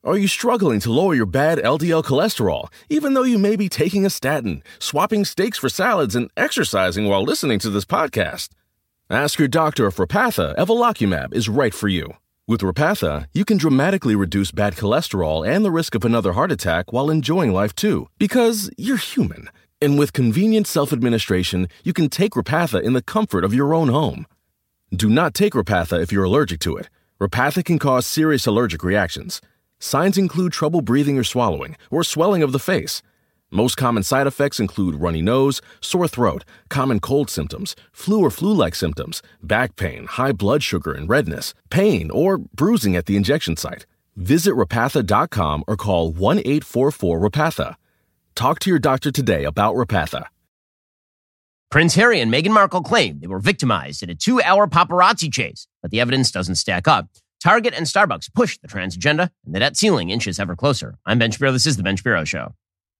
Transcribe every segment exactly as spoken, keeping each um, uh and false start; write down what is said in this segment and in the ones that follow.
Are you struggling to lower your bad L D L cholesterol, even though you may be taking a statin, swapping steaks for salads, and exercising while listening to this podcast? Ask your doctor if Repatha Evolocumab is right for you. With Repatha, you can dramatically reduce bad cholesterol and the risk of another heart attack while enjoying life too, because you're human. And with convenient self-administration, you can take Repatha in the comfort of your own home. Do not take Repatha if you're allergic to it. Repatha can cause serious allergic reactions. Signs include trouble breathing or swallowing, or swelling of the face. Most common side effects include runny nose, sore throat, common cold symptoms, flu or flu-like symptoms, back pain, high blood sugar and redness, pain, or bruising at the injection site. Visit Repatha dot com or call one eight four four Repatha. Talk to your doctor today about Repatha. Prince Harry and Meghan Markle claim they were victimized in a two-hour paparazzi chase, but the evidence doesn't stack up. Target and Starbucks push the trans agenda, and the debt ceiling inches ever closer. I'm Ben Shapiro. This is The Ben Shapiro Show.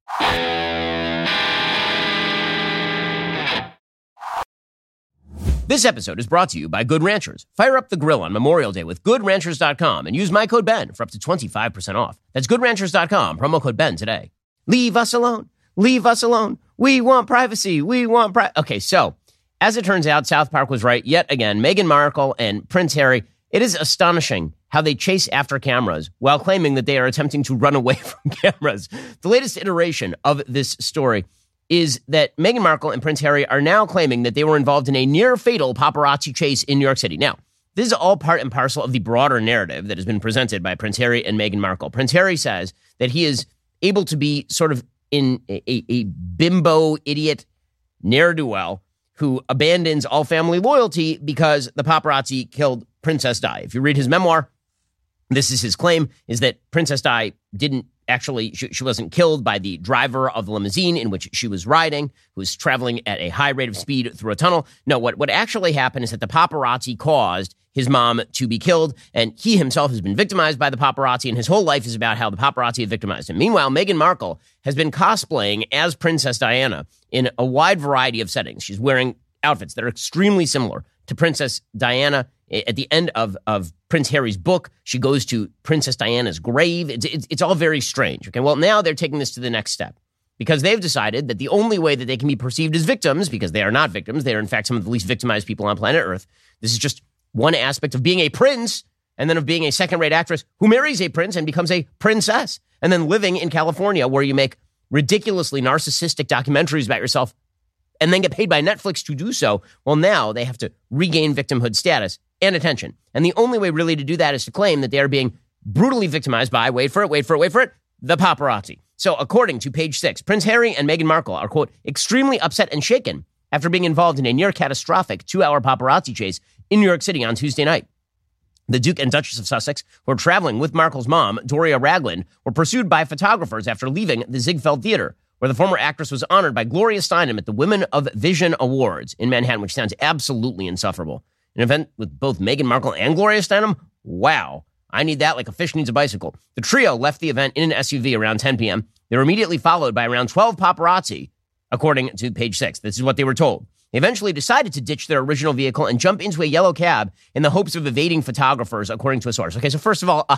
This episode is brought to you by Good Ranchers. Fire up the grill on Memorial Day with good ranchers dot com and use my code Ben for up to twenty-five percent off. That's good ranchers dot com, promo code Ben today. Leave us alone. Leave us alone. We want privacy. We want pri- Okay, so as it turns out, South Park was right yet again. Meghan Markle and Prince Harry, it is astonishing how they chase after cameras while claiming that they are attempting to run away from cameras. The latest iteration of this story is that Meghan Markle and Prince Harry are now claiming that they were involved in a near-fatal paparazzi chase in New York City. Now, this is all part and parcel of the broader narrative that has been presented by Prince Harry and Meghan Markle. Prince Harry says that he is able to be sort of in a, a, a bimbo idiot ne'er-do-well who abandons all family loyalty because the paparazzi killed Princess Di. If you read his memoir, this is his claim, is that Princess Di didn't actually, she, she wasn't killed by the driver of the limousine in which she was riding, who was traveling at a high rate of speed through a tunnel. No, what, what actually happened is that the paparazzi caused his mom to be killed, and he himself has been victimized by the paparazzi, and his whole life is about how the paparazzi have victimized him. Meanwhile, Meghan Markle has been cosplaying as Princess Diana in a wide variety of settings. She's wearing outfits that are extremely similar to Princess Diana. At the end of, of Prince Harry's book, she goes to Princess Diana's grave. It's, it's, it's all very strange. Okay, well, now they're taking this to the next step because they've decided that the only way that they can be perceived as victims, because they are not victims, they are in fact some of the least victimized people on planet Earth. This is just one aspect of being a prince and then of being a second-rate actress who marries a prince and becomes a princess, and then living in California where you make ridiculously narcissistic documentaries about yourself and then get paid by Netflix to do so. Well, now they have to regain victimhood status and attention. And the only way really to do that is to claim that they are being brutally victimized by, wait for it, wait for it, wait for it, the paparazzi. So according to Page Six, Prince Harry and Meghan Markle are, quote, extremely upset and shaken after being involved in a near-catastrophic two-hour paparazzi chase in New York City on Tuesday night. The Duke and Duchess of Sussex, who were traveling with Markle's mom, Doria Ragland, were pursued by photographers after leaving the Ziegfeld Theater, where the former actress was honored by Gloria Steinem at the Women of Vision Awards in Manhattan, which sounds absolutely insufferable. An event with both Meghan Markle and Gloria Steinem? Wow. I need that like a fish needs a bicycle. The trio left the event in an S U V around ten p.m. They were immediately followed by around twelve paparazzi, according to Page Six. This is what they were told. They eventually decided to ditch their original vehicle and jump into a yellow cab in the hopes of evading photographers, according to a source. Okay, so first of all,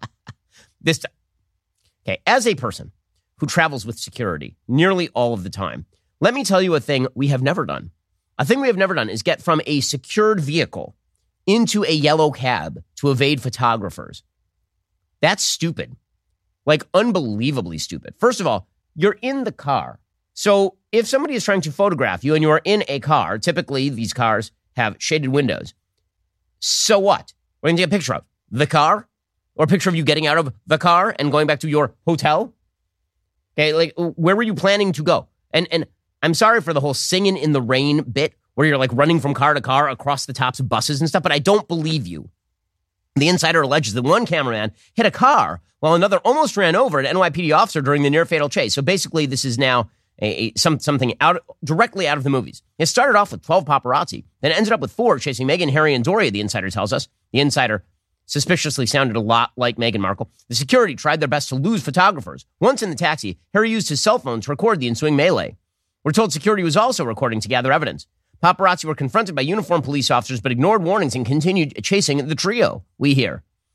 this t- okay, as a person who travels with security nearly all of the time, let me tell you a thing we have never done. A thing we have never done is get from a secured vehicle into a yellow cab to evade photographers. That's stupid. Like, unbelievably stupid. First of all, you're in the car. So if somebody is trying to photograph you and you are in a car, typically these cars have shaded windows. So what? We're going to take a picture of the car or a picture of you getting out of the car and going back to your hotel. Okay, like, where were you planning to go? And and I'm sorry for the whole singing in the rain bit where you're like running from car to car across the tops of buses and stuff, but I don't believe you. The insider alleges that one cameraman hit a car while another almost ran over an N Y P D officer during the near-fatal chase. So basically, this is now a, a some, something out directly out of the movies. It started off with twelve paparazzi, then ended up with four chasing Meghan, Harry, and Doria, the insider tells us. The insider suspiciously sounded a lot like Meghan Markle. The security tried their best to lose photographers. Once in the taxi, Harry used his cell phone to record the ensuing melee. We're told security was also recording to gather evidence. Paparazzi were confronted by uniformed police officers but ignored warnings and continued chasing the trio, we hear.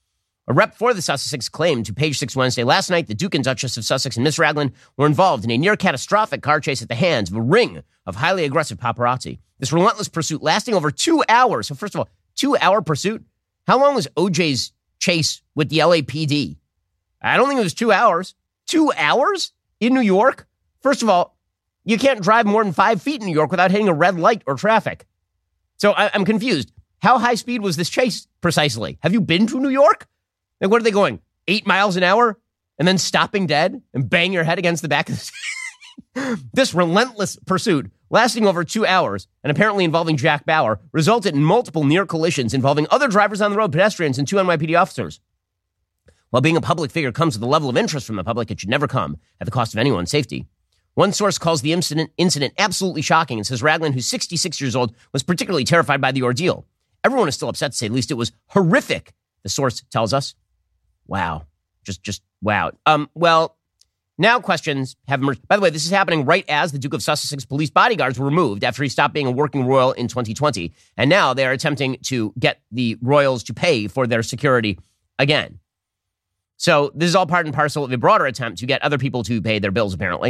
A rep for the Sussex claimed to Page Six Wednesday last night the Duke and Duchess of Sussex and Miss Raglan were involved in a near-catastrophic car chase at the hands of a ring of highly aggressive paparazzi. This relentless pursuit lasting over two hours. So first of all, two-hour pursuit? How long was O J's chase with the L A P D? I don't think it was two hours. Two hours in New York? First of all, you can't drive more than five feet in New York without hitting a red light or traffic. So I- I'm confused. How high speed was this chase precisely? Have you been to New York? Like, what are they going? Eight miles an hour? And then stopping dead and bang your head against the back of the This relentless pursuit, lasting over two hours and apparently involving Jack Bauer, resulted in multiple near collisions involving other drivers on the road, pedestrians, and two N Y P D officers. While being a public figure comes with a level of interest from the public, it should never come at the cost of anyone's safety. One source calls the incident, incident absolutely shocking and says Raglan, who's sixty-six years old, was particularly terrified by the ordeal. Everyone is still upset, to say the least. It was horrific, the source tells us. Wow. Just, just, wow. Um, well, now questions have emerged. By the way, this is happening right as the Duke of Sussex's police bodyguards were removed after he stopped being a working royal in twenty twenty. And now they are attempting to get the royals to pay for their security again. So this is all part and parcel of a broader attempt to get other people to pay their bills, apparently.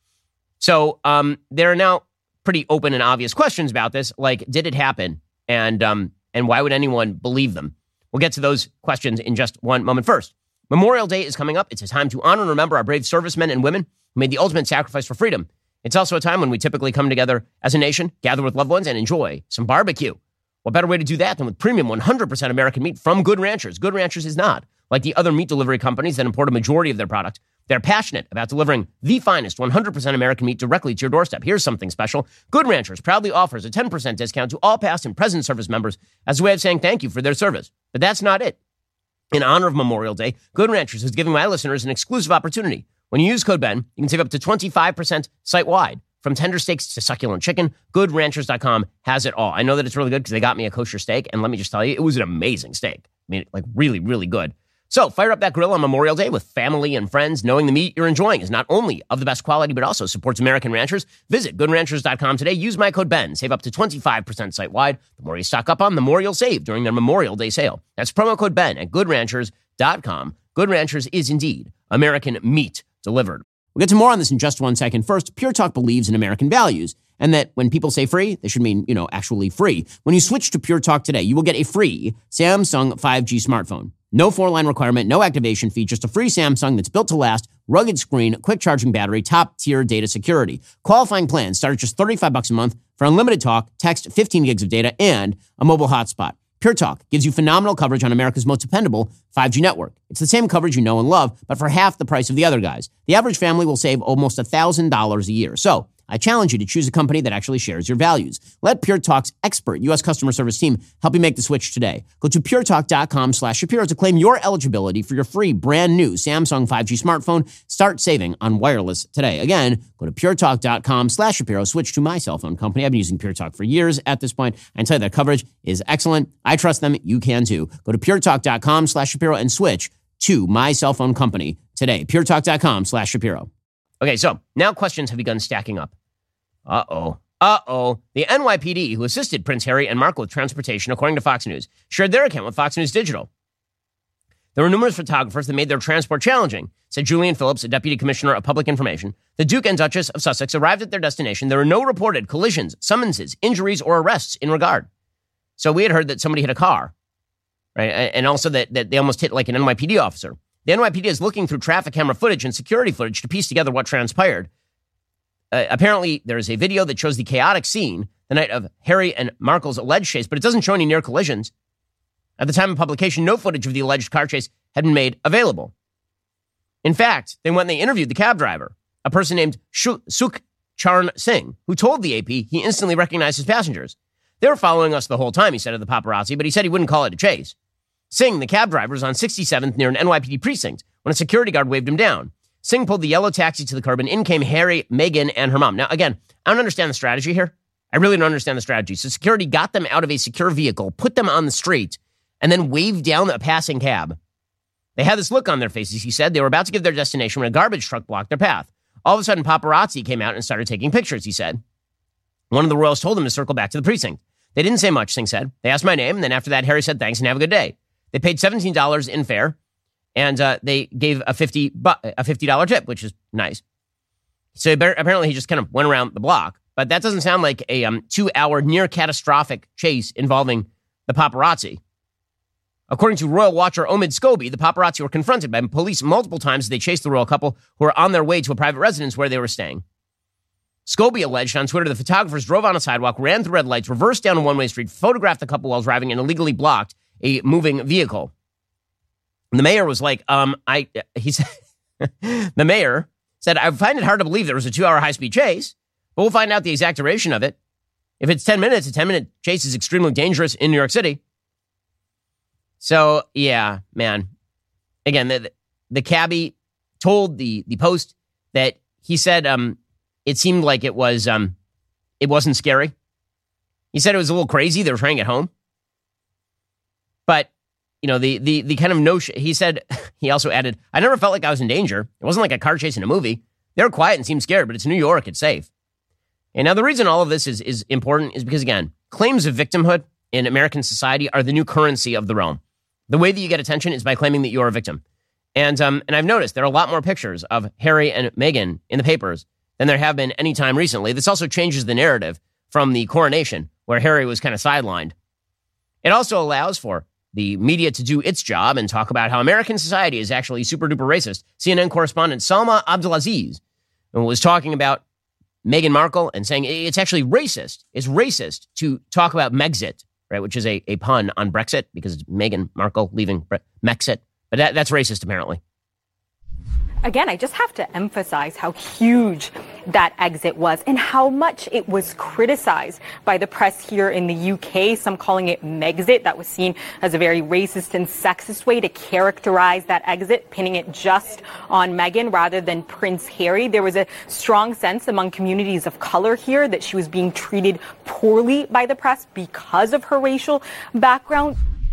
So um, there are now pretty open and obvious questions about this, like, did it happen? And um, and why would anyone believe them? We'll get to those questions in just one moment. First, Memorial Day is coming up. It's a time to honor and remember our brave servicemen and women who made the ultimate sacrifice for freedom. It's also a time when we typically come together as a nation, gather with loved ones, and enjoy some barbecue. What better way to do that than with premium one hundred percent American meat from Good Ranchers? Good Ranchers is not like the other meat delivery companies that import a majority of their product. They're passionate about delivering the finest one hundred percent American meat directly to your doorstep. Here's something special. Good Ranchers proudly offers a ten percent discount to all past and present service members as a way of saying thank you for their service. But that's not it. In honor of Memorial Day, Good Ranchers is giving my listeners an exclusive opportunity. When you use code Ben, you can save up to twenty-five percent site-wide. From tender steaks to succulent chicken, good ranchers dot com has it all. I know that it's really good because they got me a kosher steak, and let me just tell you, it was an amazing steak. I mean, like really, really good. So fire up that grill on Memorial Day with family and friends, knowing the meat you're enjoying is not only of the best quality, but also supports American ranchers. Visit good ranchers dot com today. Use my code Ben. Save up to twenty-five percent site-wide. The more you stock up on, the more you'll save during their Memorial Day sale. That's promo code Ben at good ranchers dot com. Good Ranchers is indeed American meat delivered. We'll get to more on this in just one second. First, Pure Talk believes in American values, and that when people say free, they should mean, you know, actually free. When you switch to Pure Talk today, you will get a free Samsung five G smartphone. No four-line requirement, no activation fee, just a free Samsung that's built to last, rugged screen, quick charging battery, top-tier data security. Qualifying plans start at just thirty-five bucks a month for unlimited talk, text, fifteen gigs of data, and a mobile hotspot. Pure Talk gives you phenomenal coverage on America's most dependable five G network. It's the same coverage you know and love, but for half the price of the other guys. The average family will save almost one thousand dollars a year. So I challenge you to choose a company that actually shares your values. Let Pure Talk's expert U S customer service team help you make the switch today. Go to pure talk dot com slash Shapiro to claim your eligibility for your free brand new Samsung five G smartphone. Start saving on wireless today. Again, go to pure talk dot com slash Shapiro. Switch to my cell phone company. I've been using Pure Talk for years at this point. I can tell you their coverage is excellent. I trust them. You can too. Go to pure talk dot com slash Shapiro and switch to my cell phone company today. pure talk dot com slash Shapiro. Okay, so now questions have begun stacking up. Uh-oh. Uh-oh. The N Y P D, who assisted Prince Harry and Markle with transportation, according to Fox News, shared their account with Fox News Digital. There were numerous photographers that made their transport challenging, said Julian Phillips, a deputy commissioner of public information. The Duke and Duchess of Sussex arrived at their destination. There were no reported collisions, summonses, injuries, or arrests in regard. So we had heard that somebody hit a car, right? And also that, that they almost hit like an N Y P D officer. The N Y P D is looking through traffic camera footage and security footage to piece together what transpired. Uh, apparently, there is a video that shows the chaotic scene the night of Harry and Markle's alleged chase, but it doesn't show any near collisions. At the time of publication, no footage of the alleged car chase had been made available. In fact, they went and they interviewed the cab driver, a person named Sukh Charn Singh, who told the A P he instantly recognized his passengers. They were following us the whole time, he said to the paparazzi, but he said he wouldn't call it a chase. Singh, the cab driver, was on sixty-seventh near an N Y P D precinct when a security guard waved him down. Singh pulled the yellow taxi to the curb, and in came Harry, Meghan, and her mom. Now, again, I don't understand the strategy here. I really don't understand the strategy. So security got them out of a secure vehicle, put them on the street, and then waved down a passing cab. They had this look on their faces, he said. They were about to get their destination when a garbage truck blocked their path. All of a sudden, paparazzi came out and started taking pictures, he said. One of the royals told them to circle back to the precinct. They didn't say much, Singh said. They asked my name, and then after that, Harry said thanks and have a good day. They paid seventeen dollars in fare, and uh, they gave a fifty a fifty dollars tip, which is nice. So apparently he just kind of went around the block. But that doesn't sound like a um, two-hour near-catastrophic chase involving the paparazzi. According to royal watcher Omid Scobie, the paparazzi were confronted by police multiple times as they chased the royal couple who were on their way to a private residence where they were staying. Scobie alleged on Twitter the photographers drove on a sidewalk, ran through red lights, reversed down a one-way street, photographed the couple while driving, and illegally blocked a moving vehicle. And the mayor was like, um, I, he said, the mayor said, I find it hard to believe there was a two-hour high-speed chase, but we'll find out the exact duration of it. If it's ten minutes, a ten-minute chase is extremely dangerous in New York City. So, yeah, man. Again, the, the cabbie told the, the Post that he said um, it seemed like it was um, it wasn't scary. He said it was a little crazy. They were trying to get home. But, you know, the the the kind of notion, he said, he also added, I never felt like I was in danger. It wasn't like a car chase in a movie. They were quiet and seemed scared, but it's New York. It's safe. And now the reason all of this is, is important is because, again, claims of victimhood in American society are the new currency of the realm. The way that you get attention is by claiming that you're a victim. And um, and I've noticed there are a lot more pictures of Harry and Meghan in the papers than there have been any time recently. This also changes the narrative from the coronation, where Harry was kind of sidelined. It also allows for the media to do its job and talk about how American society is actually super duper racist. C N N correspondent Salma Abdulaziz was talking about Meghan Markle and saying it's actually racist. It's racist to talk about Megxit, right, which is a, a pun on Brexit because it's Meghan Markle leaving Bre- Mexit. But that, that's racist, apparently. Again, I just have to emphasize how huge that exit was and how much it was criticized by the press here in the U K, some calling it Megxit. That was seen as a very racist and sexist way to characterize that exit, pinning it just on Meghan rather than Prince Harry. There was a strong sense among communities of color here that she was being treated poorly by the press because of her racial background.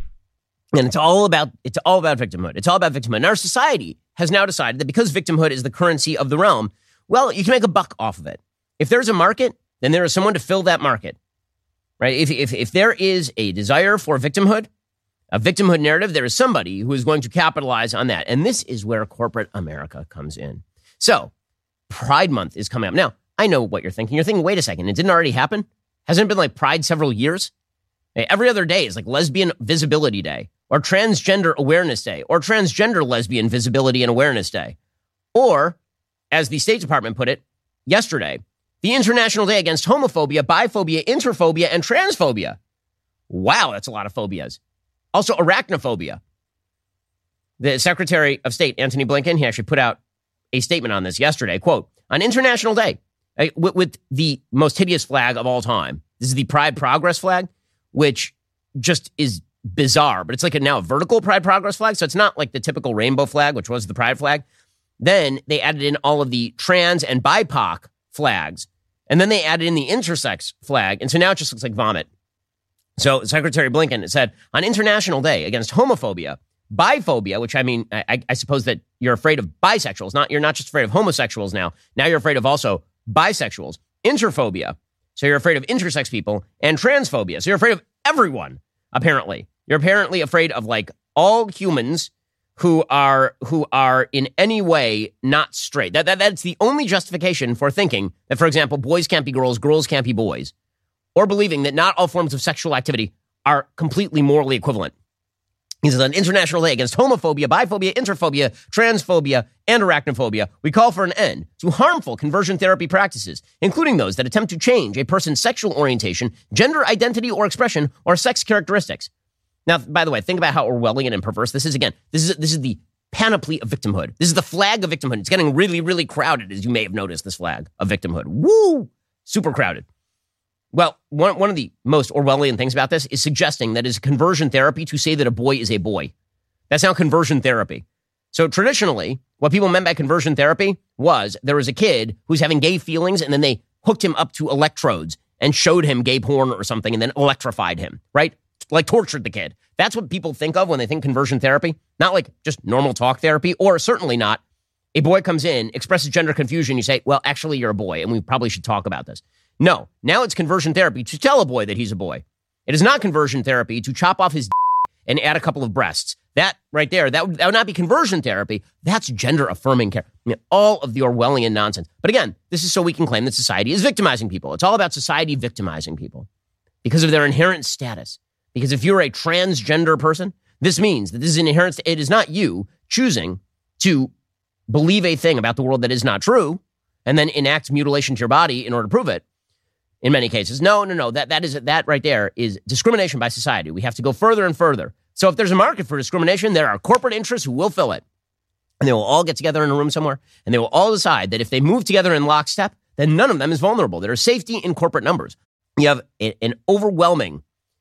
And it's all about it's all about victimhood. It's all about victimhood. And our society has now decided that because victimhood is the currency of the realm, well, you can make a buck off of it. If there's a market, then there is someone to fill that market, right? If if if there is a desire for victimhood, a victimhood narrative, there is somebody who is going to capitalize on that. And this is where corporate America comes in. So Pride Month is coming up. Now, I know what you're thinking. You're thinking, wait a second, it didn't already happen? Hasn't it been like Pride several years? Every other day is like Lesbian Visibility Day, or Transgender Awareness Day, or Transgender Lesbian Visibility and Awareness Day. Or, as the State Department put it yesterday, the International Day Against Homophobia, Biphobia, Interphobia, and Transphobia. Wow, that's a lot of phobias. Also, arachnophobia. The Secretary of State, Antony Blinken, he actually put out a statement on this yesterday. Quote, on International Day, uh, with, with the most hideous flag of all time, this is the Pride Progress flag, which just is bizarre, but it's like a now a vertical Pride Progress flag. So it's not like the typical rainbow flag, which was the Pride flag. Then they added in all of the trans and B I P O C flags. And then they added in the intersex flag. And so now it just looks like vomit. So Secretary Blinken said, on International Day Against Homophobia, Biphobia, which I mean, I, I suppose that you're afraid of bisexuals. Not You're not just afraid of homosexuals now. Now you're afraid of also bisexuals. Interphobia. So you're afraid of intersex people, and transphobia. So you're afraid of everyone, apparently. You're apparently afraid of, like, all humans who are who are in any way not straight. That, that That's the only justification for thinking that, for example, boys can't be girls, girls can't be boys, or believing that not all forms of sexual activity are completely morally equivalent. He says, on International Day Against Homophobia, Biphobia, Interphobia, Transphobia, and Arachnophobia, we call for an end to harmful conversion therapy practices, including those that attempt to change a person's sexual orientation, gender identity or expression, or sex characteristics. Now, by the way, think about how Orwellian and perverse this is. Again, this is this is the panoply of victimhood. This is the flag of victimhood. It's getting really, really crowded, as you may have noticed, this flag of victimhood. Woo! Super crowded. Well, one, one of the most Orwellian things about this is suggesting that it's conversion therapy to say that a boy is a boy. That's now conversion therapy. So traditionally, what people meant by conversion therapy was there was a kid who's having gay feelings, and then they hooked him up to electrodes and showed him gay porn or something and then electrified him, right? Like tortured the kid. That's what people think of when they think conversion therapy. Not like just normal talk therapy, or certainly not a boy comes in, expresses gender confusion, you say, well, actually, you're a boy, and we probably should talk about this. No, now it's conversion therapy to tell a boy that he's a boy. It is not conversion therapy to chop off his d- and add a couple of breasts. That right there, that would, that would not be conversion therapy. That's gender-affirming care. I mean, all of the Orwellian nonsense. But again, this is so we can claim that society is victimizing people. It's all about society victimizing people because of their inherent status. Because if you're a transgender person, this means that this is an inherent, it is not you choosing to believe a thing about the world that is not true and then enact mutilation to your body in order to prove it. In many cases, no, no, no, that, that is, that right there is discrimination by society. We have to go further and further. So if there's a market for discrimination, there are corporate interests who will fill it. And they will all get together in a room somewhere, and they will all decide that if they move together in lockstep, then none of them is vulnerable. There is safety in corporate numbers. You have a, an overwhelming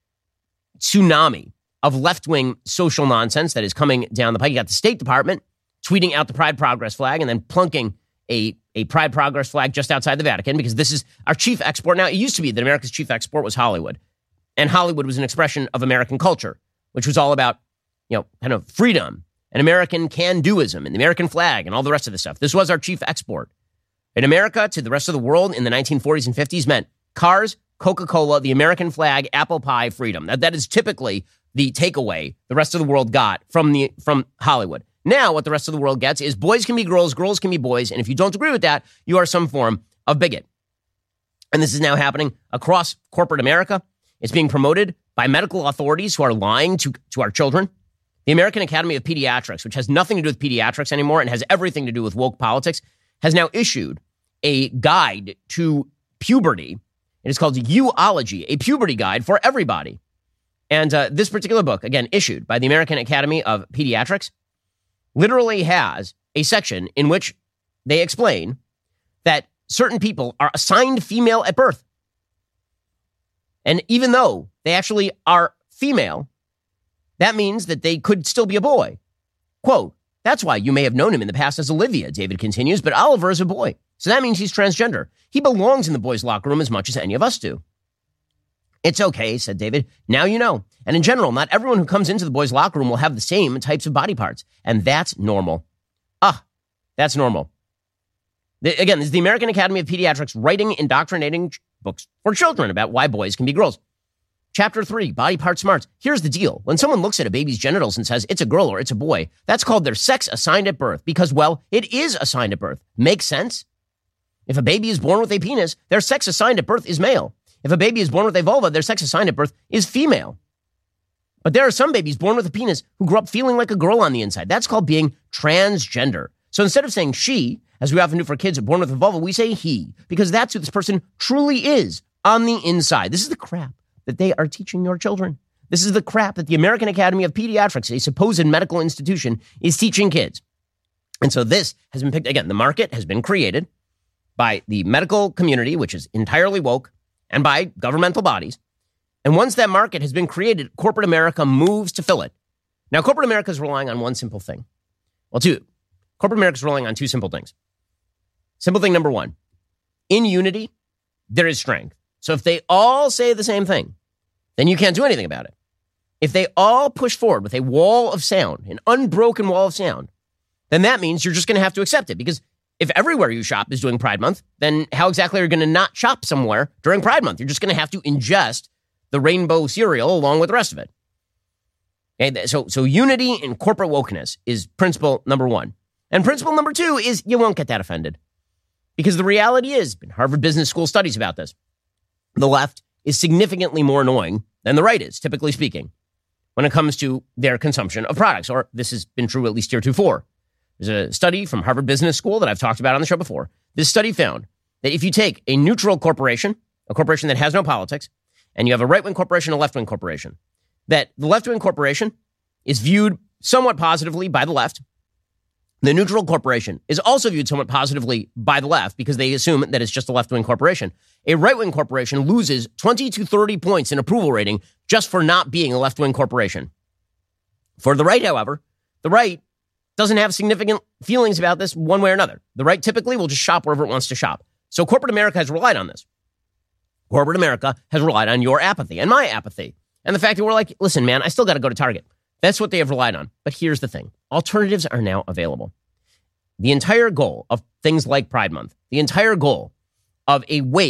tsunami of left-wing social nonsense that is coming down the pike. You got the State Department tweeting out the Pride Progress flag and then plunking a, a Pride Progress flag just outside the Vatican, because this is our chief export. Now, it used to be that America's chief export was Hollywood, and Hollywood was an expression of American culture, which was all about, you know, kind of freedom and American can-doism and the American flag and all the rest of the stuff. This was our chief export. In America to the rest of the world in the nineteen forties and fifties meant cars, Coca-Cola, the American flag, apple pie, freedom. That, that is typically the takeaway the rest of the world got from the from Hollywood. Now what the rest of the world gets is boys can be girls, girls can be boys, and if you don't agree with that, you are some form of bigot. And this is now happening across corporate America. It's being promoted by medical authorities who are lying to, to our children. The American Academy of Pediatrics, which has nothing to do with pediatrics anymore and has everything to do with woke politics, has now issued a guide to puberty. It is called U-ology, a puberty guide for everybody. And uh, this particular book, again, issued by the American Academy of Pediatrics, literally has a section in which they explain that certain people are assigned female at birth. And even though they actually are female, that means that they could still be a boy. Quote, that's why you may have known him in the past as Olivia, David continues, but Oliver is a boy. So that means he's transgender. He belongs in the boys' locker room as much as any of us do. It's okay, said David. Now you know. And in general, not everyone who comes into the boys' locker room will have the same types of body parts. And that's normal. Ah, that's normal. The, again, this is the American Academy of Pediatrics writing indoctrinating books for children about why boys can be girls. Chapter three, body part smarts. Here's the deal. When someone looks at a baby's genitals and says it's a girl or it's a boy, that's called their sex assigned at birth because, well, it is assigned at birth. Makes sense? If a baby is born with a penis, their sex assigned at birth is male. If a baby is born with a vulva, their sex assigned at birth is female. But there are some babies born with a penis who grew up feeling like a girl on the inside. That's called being transgender. So instead of saying she, as we often do for kids born with a vulva, we say he, because that's who this person truly is on the inside. This is the crap that they are teaching your children. This is the crap that the American Academy of Pediatrics, a supposed medical institution, is teaching kids. And so this has been picked, again, the market has been created by the medical community, which is entirely woke, and by governmental bodies. And once that market has been created, corporate America moves to fill it. Now, corporate America is relying on one simple thing. Well, two. Corporate America is relying on two simple things. Simple thing number one, in unity, there is strength. So if they all say the same thing, then you can't do anything about it. If they all push forward with a wall of sound, an unbroken wall of sound, then that means you're just going to have to accept it. Because if everywhere you shop is doing Pride Month, then how exactly are you going to not shop somewhere during Pride Month? You're just going to have to ingest the rainbow cereal along with the rest of it. Okay, so, so unity in corporate wokeness is principle number one. And principle number two is you won't get that offended. Because the reality is, Harvard Business School studies about this, the left is significantly more annoying than the right is, typically speaking, when it comes to their consumption of products. Or this has been true at least heretofore. There's a study from Harvard Business School that I've talked about on the show before. This study found that if you take a neutral corporation, a corporation that has no politics, and you have a right-wing corporation, a left-wing corporation, that the left-wing corporation is viewed somewhat positively by the left. The neutral corporation is also viewed somewhat positively by the left because they assume that it's just a left-wing corporation. A right-wing corporation loses twenty to thirty points in approval rating just for not being a left-wing corporation. For the right, however, the right doesn't have significant feelings about this one way or another. The right typically will just shop wherever it wants to shop. So corporate America has relied on this. Corporate America has relied on your apathy and my apathy. And the fact that we're like, listen, man, I still got to go to Target. That's what they have relied on. But here's the thing. Alternatives are now available. The entire goal of things like Pride Month, the entire goal of a wave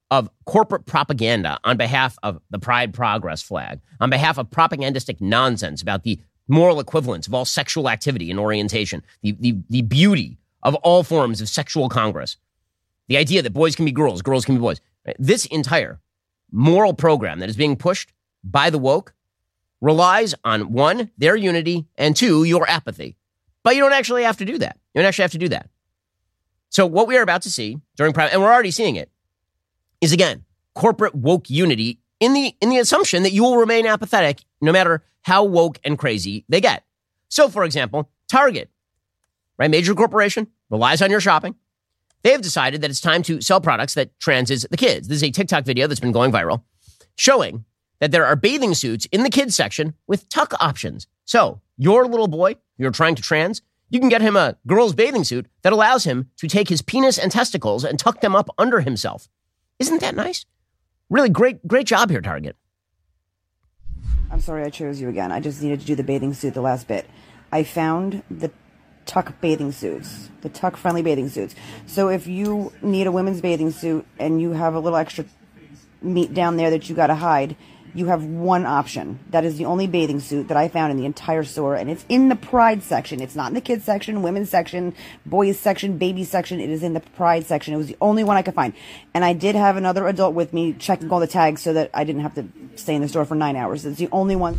of corporate propaganda on behalf of the Pride Progress flag, on behalf of propagandistic nonsense about the moral equivalence of all sexual activity and orientation, the, the, the beauty of all forms of sexual congress, the idea that boys can be girls, girls can be boys. This entire moral program that is being pushed by the woke relies on, one, their unity, and two, your apathy. But you don't actually have to do that. You don't actually have to do that. So what we are about to see during Pride, and we're already seeing it, is, again, corporate woke unity in the in the assumption that you will remain apathetic no matter how woke and crazy they get. So, for example, Target, right, major corporation, relies on your shopping. They have decided that it's time to sell products that transes the kids. This is a TikTok video that's been going viral showing that there are bathing suits in the kids section with tuck options. So your little boy, you're trying to trans, you can get him a girl's bathing suit that allows him to take his penis and testicles and tuck them up under himself. Isn't that nice? Really great, great job here, Target. I'm sorry I chose you again. I just needed to do the bathing suit the last bit. I found the tuck bathing suits, the tuck-friendly bathing suits. So if you need a women's bathing suit and you have a little extra meat down there that you got to hide, you have one option. That is the only bathing suit that I found in the entire store, and it's in the Pride section. It's not in the kids section, women's section, boys section, baby section. It is in the Pride section. It was the only one I could find. And I did have another adult with me checking all the tags so that I didn't have to stay in the store for nine hours. It's the only one.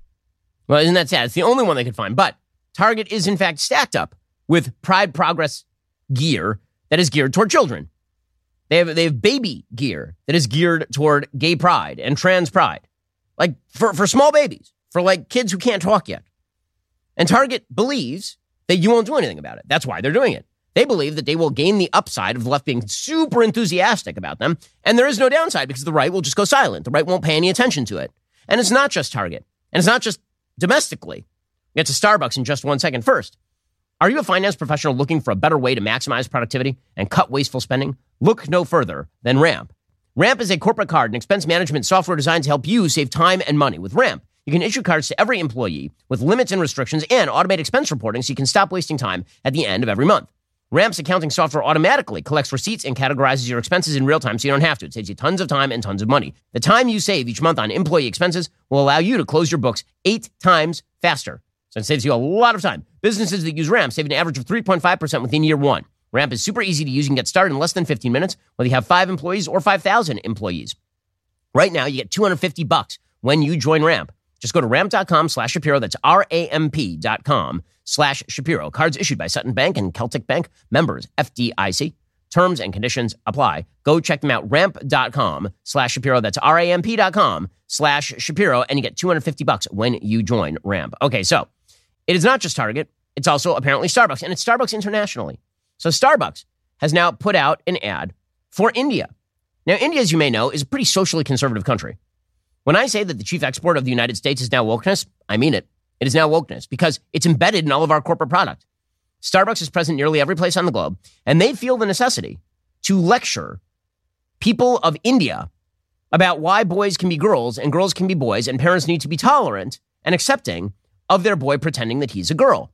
Well, isn't that sad? It's the only one they could find. But Target is, in fact, stacked up with Pride Progress gear that is geared toward children. They have they have baby gear that is geared toward gay pride and trans pride. Like for, for small babies, for like kids who can't talk yet. And Target believes that you won't do anything about it. That's why they're doing it. They believe that they will gain the upside of the left being super enthusiastic about them. And there is no downside because the right will just go silent. The right won't pay any attention to it. And it's not just Target. And it's not just domestically. We'll get to Starbucks in just one second. First, are you a finance professional looking for a better way to maximize productivity and cut wasteful spending? Look no further than Ramp. Ramp is a corporate card and expense management software designed to help you save time and money. With Ramp, you can issue cards to every employee with limits and restrictions and automate expense reporting so you can stop wasting time at the end of every month. Ramp's accounting software automatically collects receipts and categorizes your expenses in real time so you don't have to. It saves you tons of time and tons of money. The time you save each month on employee expenses will allow you to close your books eight times faster. So it saves you a lot of time. Businesses that use Ramp save an average of three point five percent within year one. Ramp is super easy to use. You can get started in less than fifteen minutes, whether you have five employees or five thousand employees. Right now, you get two hundred fifty bucks when you join Ramp. Just go to ramp.com slash Shapiro. That's R-A-M-P dot com slash Shapiro. Cards issued by Sutton Bank and Celtic Bank. Members, F D I C. Terms and conditions apply. Go check them out. Ramp.com slash Shapiro. That's R-A-M-P.com slash Shapiro. And you get two hundred fifty bucks when you join Ramp. Okay, so it is not just Target. It's also apparently Starbucks. And it's Starbucks internationally. So Starbucks has now put out an ad for India. Now, India, as you may know, is a pretty socially conservative country. When I say that the chief export of the United States is now wokeness, I mean it. It is now wokeness because it's embedded in all of our corporate product. Starbucks is present nearly every place on the globe, and they feel the necessity to lecture people of India about why boys can be girls and girls can be boys, and parents need to be tolerant and accepting of their boy pretending that he's a girl.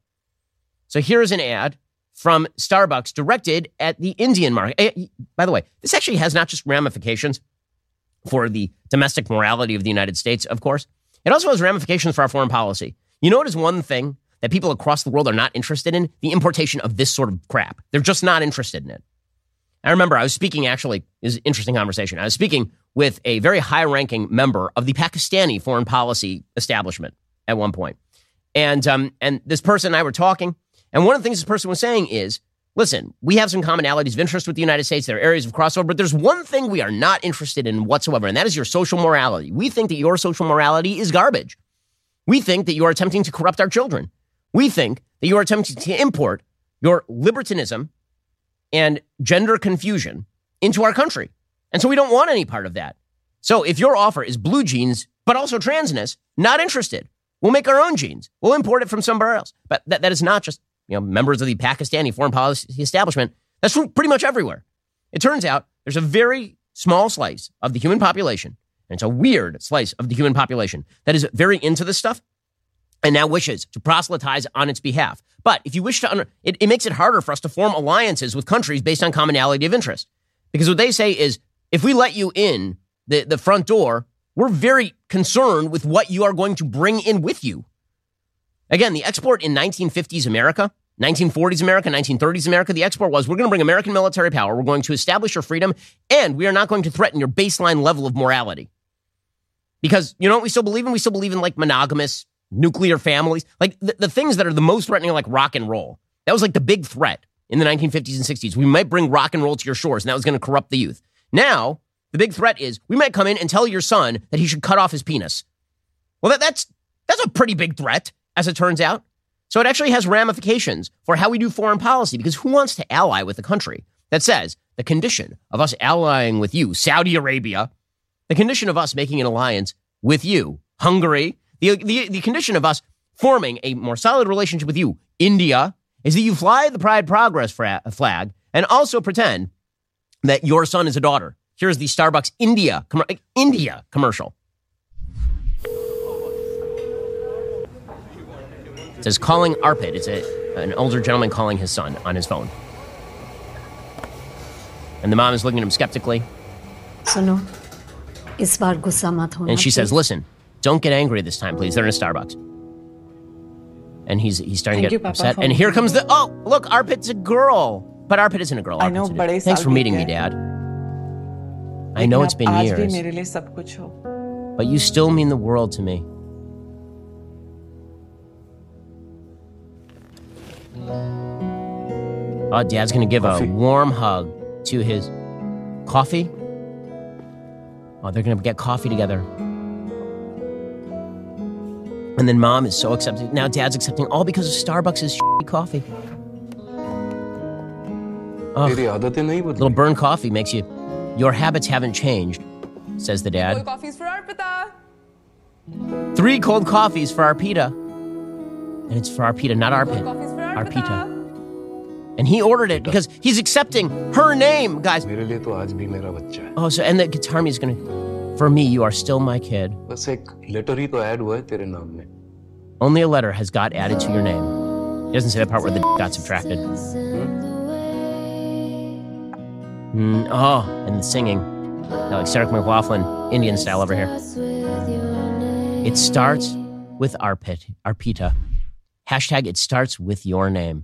So here's an ad from Starbucks directed at the Indian market. By the way, this actually has not just ramifications for the domestic morality of the United States, of course. It also has ramifications for our foreign policy. You know what is one thing that people across the world are not interested in? The importation of this sort of crap. They're just not interested in it. I remember I was speaking, actually, is an interesting conversation. I was speaking with a very high-ranking member of the Pakistani foreign policy establishment at one point. And, um, and this person and I were talking, and one of the things this person was saying is, listen, we have some commonalities of interest with the United States. There are areas of crossover, but there's one thing we are not interested in whatsoever, and that is your social morality. We think that your social morality is garbage. We think that you are attempting to corrupt our children. We think that you are attempting to import your libertinism and gender confusion into our country. And so we don't want any part of that. So if your offer is blue jeans, but also transness, not interested. We'll make our own jeans. We'll import it from somewhere else. But that, that is not just, you know, members of the Pakistani foreign policy establishment. That's from pretty much everywhere. It turns out there's a very small slice of the human population, and it's a weird slice of the human population that is very into this stuff and now wishes to proselytize on its behalf. But if you wish to, under, it, it makes it harder for us to form alliances with countries based on commonality of interest. Because what they say is, if we let you in the, the front door, we're very concerned with what you are going to bring in with you. Again, the export in nineteen fifties America, nineteen forties America, nineteen thirties America, the export was, we're going to bring American military power, we're going to establish your freedom, and we are not going to threaten your baseline level of morality. Because, you know what we still believe in? We still believe in, like, monogamous, nuclear families. Like, the, the things that are the most threatening are, like, rock and roll. That was, like, the big threat in the nineteen fifties and sixties. We might bring rock and roll to your shores, and that was going to corrupt the youth. Now, the big threat is we might come in and tell your son that he should cut off his penis. Well, that, that's that's a pretty big threat, as it turns out. So it actually has ramifications for how we do foreign policy, because who wants to ally with a country that says the condition of us allying with you, Saudi Arabia, the condition of us making an alliance with you, Hungary, the, the, the condition of us forming a more solid relationship with you, India, is that you fly the Pride Progress flag and also pretend that your son is a daughter. Here's the Starbucks India, com- India commercial. It says calling Arpit. It's a, an older gentleman calling his son on his phone. And the mom is looking at him skeptically. Suno, is baar gussa mat hona. And she says, listen, don't get angry this time, please. They're in a Starbucks. And he's he's starting Thank to get you, upset. Papa, And here comes the, oh, look, Arpit's a girl. But Arpit isn't a girl. I know, Arpit's a bade dude. Thanks for saal meeting me, beat Dad. I know it's been aaj years. bhi mere liye sab kuch ho. But you still mean the world to me. Oh, Dad's going to give Coffee. a warm hug to his coffee. Oh, they're going to get coffee together. And then Mom is so accepting. Now Dad's accepting all because of Starbucks' shitty coffee. Oh, तेरी आदतें नहीं बदली। little burn coffee makes you... Your habits haven't changed, says the dad. Cold coffees for Arpita. Three cold coffees for Arpita. And it's for Arpita, not Arpit. Cold coffees for Arpita. Arpita. And he ordered it because he's accepting her name, guys. मेरे लिए तो आज भी मेरा बच्चा है। Oh, so, and the guitar music is going to... For me, you are still my kid. बस एक लेटर ही तो ऐड हुआ है तेरे नाम में। Only a letter has got added to your name. He doesn't say the part where the got subtracted. Mm, oh, and the singing. Like Sarah McLaughlin, Indian style over here. It starts with Arpit, Arpita. Hashtag it starts with your name.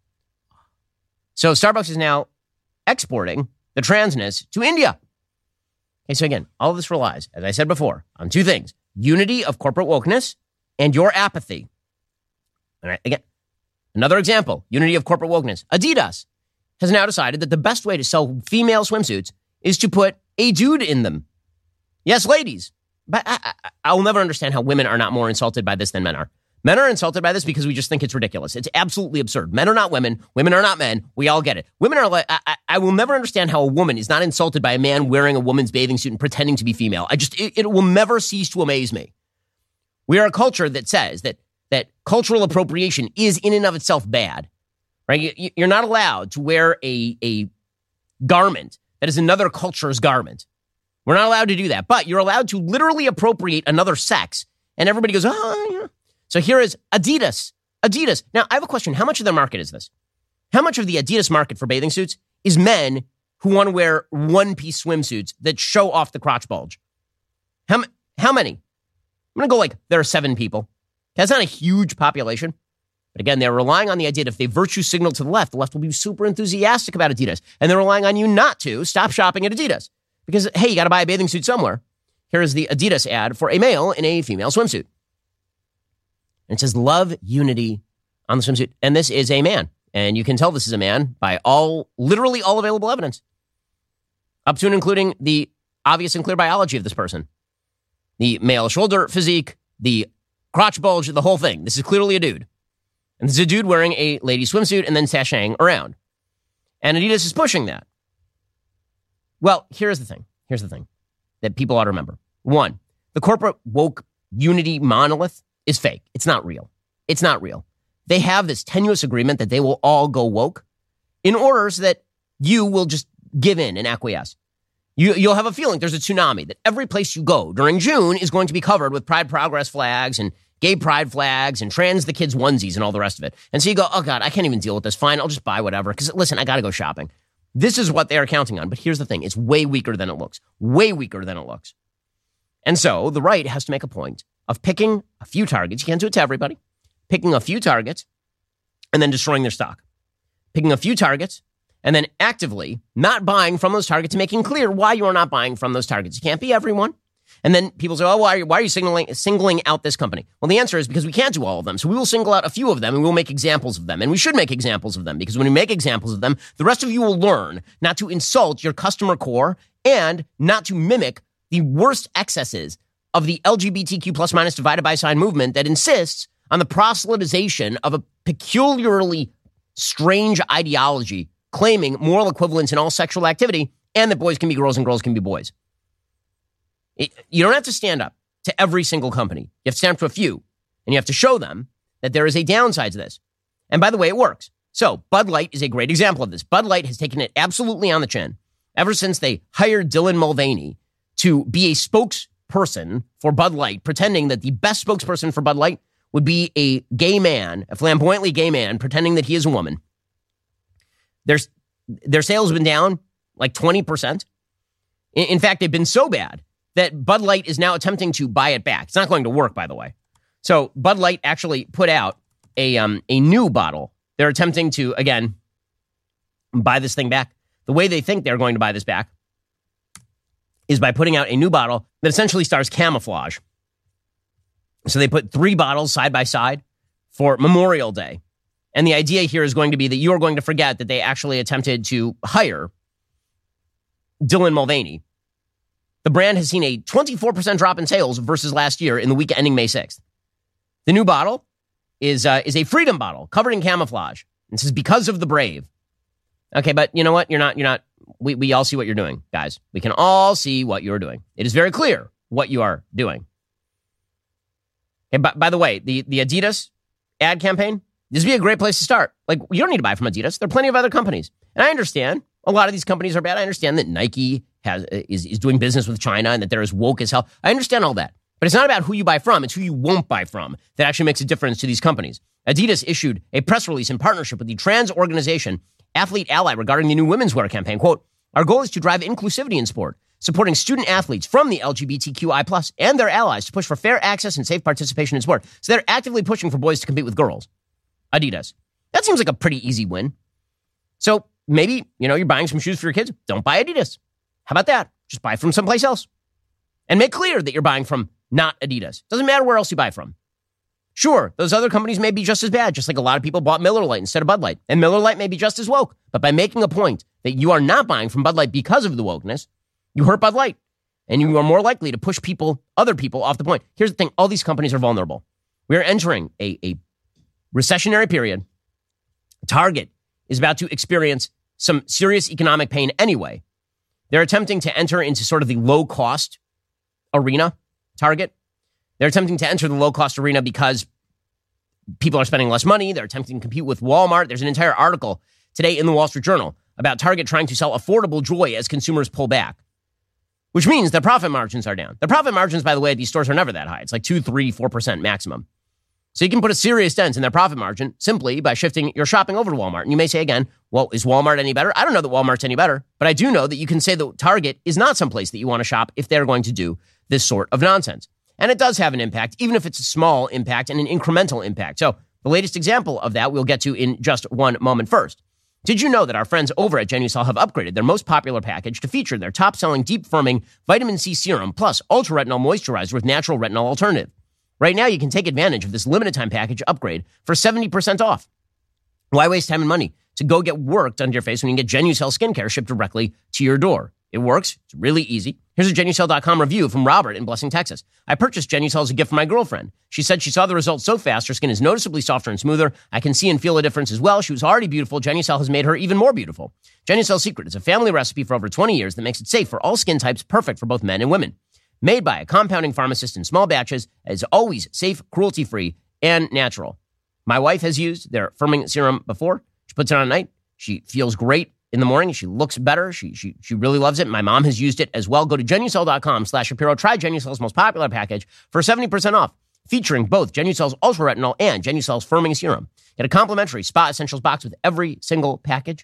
So Starbucks is now exporting the transness to India. Okay, so again, all of this relies, as I said before, on two things. Unity of corporate wokeness and your apathy. All right, again, another example, unity of corporate wokeness. Adidas has now decided that the best way to sell female swimsuits is to put a dude in them. Yes, ladies. But I, I, I will never understand how women are not more insulted by this than men are. Men are insulted by this because we just think it's ridiculous. It's absolutely absurd. Men are not women. Women are not men. We all get it. Women are like, I, I will never understand how a woman is not insulted by a man wearing a woman's bathing suit and pretending to be female. I just, it, it will never cease to amaze me. We are a culture that says that that cultural appropriation is in and of itself bad, right? You, you're not allowed to wear a, a garment that is another culture's garment. We're not allowed to do that, but you're allowed to literally appropriate another sex. And everybody goes, oh, yeah. So here is Adidas. Adidas. Now, I have a question. How much of their market is this? How much of the Adidas market for bathing suits is men who want to wear one-piece swimsuits that show off the crotch bulge? How, how many? I'm going to go like, there are seven people. That's not a huge population. But again, they're relying on the idea that if they virtue signal to the left, the left will be super enthusiastic about Adidas. And they're relying on you not to stop shopping at Adidas. Because, hey, you got to buy a bathing suit somewhere. Here is the Adidas ad for a male in a female swimsuit. And it says, love unity on the swimsuit. And this is a man. And you can tell this is a man by all, literally all available evidence. Up to and including the obvious and clear biology of this person. The male shoulder physique, the crotch bulge, the whole thing. This is clearly a dude. And this is a dude wearing a lady swimsuit and then sashaying around. And Adidas is pushing that. Well, here's the thing. Here's the thing that people ought to remember. One, the corporate woke unity monolith is fake. It's not real. It's not real. They have this tenuous agreement that they will all go woke in order so that you will just give in and acquiesce. You, you'll have a feeling there's a tsunami, that every place you go during June is going to be covered with Pride Progress flags and gay pride flags and trans the kids onesies and all the rest of it. And so you go, oh God, I can't even deal with this. Fine, I'll just buy whatever. Because listen, I got to go shopping. This is what they are counting on. But here's the thing. It's way weaker than it looks. Way weaker than it looks. And so the right has to make a point of picking a few targets. You can't do it to everybody. Picking a few targets and then destroying their stock. Picking a few targets and then actively not buying from those targets, making clear why you are not buying from those targets. You can't be everyone. And then people say, oh, why are you, why are you signaling, singling out this company? Well, the answer is because we can't do all of them. So we will single out a few of them and we'll make examples of them. And we should make examples of them because when we make examples of them, the rest of you will learn not to insult your customer core and not to mimic the worst excesses of the L G B T Q plus minus divided by sign movement that insists on the proselytization of a peculiarly strange ideology claiming moral equivalence in all sexual activity and that boys can be girls and girls can be boys. It, you don't have to stand up to every single company. You have to stand up to a few, and you have to show them that there is a downside to this. And by the way, it works. So Bud Light is a great example of this. Bud Light has taken it absolutely on the chin ever since they hired Dylan Mulvaney to be a spokesperson for Bud Light, pretending that the best spokesperson for Bud Light would be a gay man, a flamboyantly gay man, pretending that he is a woman. Their, their sales have been down like twenty percent. In, in fact, they've been so bad that Bud Light is now attempting to buy it back. It's not going to work, by the way. So Bud Light actually put out a um, a new bottle. They're attempting to, again, buy this thing back. The way they think they're going to buy this back is by putting out a new bottle that essentially stars camouflage. So they put three bottles side by side for Memorial Day. And the idea here is going to be that you are going to forget that they actually attempted to hire Dylan Mulvaney. The brand has seen a twenty-four percent drop in sales versus last year in the week ending May sixth. The new bottle is uh, is a Freedom bottle covered in camouflage. This is because of the brave. Okay, but you know what? You're not, you're not, we, we all see what you're doing, guys. We can all see what you're doing. It is very clear what you are doing. And by, by the way, the, the Adidas ad campaign, this would be a great place to start. Like, you don't need to buy from Adidas. There are plenty of other companies. And I understand a lot of these companies are bad. I understand that Nike has is, is doing business with China and that they're as woke as hell. I understand all that. But it's not about who you buy from. It's who you won't buy from that actually makes a difference to these companies. Adidas issued a press release in partnership with the trans organization Athlete Ally regarding the new women's wear campaign. Quote, our goal is to drive inclusivity in sport, supporting student athletes from the L G B T Q I plus and their allies to push for fair access and safe participation in sport. So they're actively pushing for boys to compete with girls. Adidas. That seems like a pretty easy win. So maybe, you know, you're buying some shoes for your kids. Don't buy Adidas. How about that? Just buy from someplace else. And make clear that you're buying from not Adidas. Doesn't matter where else you buy from. Sure, those other companies may be just as bad, just like a lot of people bought Miller Lite instead of Bud Light. And Miller Lite may be just as woke. But by making a point that you are not buying from Bud Light because of the wokeness, you hurt Bud Light. And you are more likely to push people, other people, off the point. Here's the thing. All these companies are vulnerable. We are entering a, a recessionary period. Target is about to experience some serious economic pain anyway. They're attempting to enter into sort of the low-cost arena, Target. They're attempting to enter the low-cost arena because people are spending less money. They're attempting to compete with Walmart. There's an entire article today in the Wall Street Journal about Target trying to sell affordable joy as consumers pull back, which means their profit margins are down. The profit margins, by the way, at these stores are never that high. It's like two, three, four percent maximum. So you can put a serious dent in their profit margin simply by shifting your shopping over to Walmart. And you may say again, well, is Walmart any better? I don't know that Walmart's any better, but I do know that you can say that Target is not someplace that you want to shop if they're going to do this sort of nonsense. And it does have an impact, even if it's a small impact and an incremental impact. So the latest example of that we'll get to in just one moment. First, did you know that our friends over at Genucel have upgraded their most popular package to feature their top-selling deep-firming vitamin C serum plus ultra-retinol moisturizer with natural retinol alternative? Right now, you can take advantage of this limited-time package upgrade for seventy percent off. Why waste time and money to go get work done to your face when you can get Genucel skincare shipped directly to your door? It works. It's really easy. Here's a Genucel dot com review from Robert in Blessing, Texas. I purchased Genucel as a gift for my girlfriend. She said she saw the results so fast, her skin is noticeably softer and smoother. I can see and feel a difference as well. She was already beautiful. Genucel has made her even more beautiful. Genucel's secret is a family recipe for over twenty years that makes it safe for all skin types, perfect for both men and women. Made by a compounding pharmacist in small batches, it is always safe, cruelty-free, and natural. My wife has used their firming serum before. She puts it on at night. She feels great in the morning. She looks better. She she she really loves it. My mom has used it as well. Go to Genucel dot com slash Shapiro. Try Genucel's most popular package for seventy percent off, featuring both Genucel's Ultra Retinol and Genucel's Firming Serum. Get a complimentary Spa Essentials box with every single package.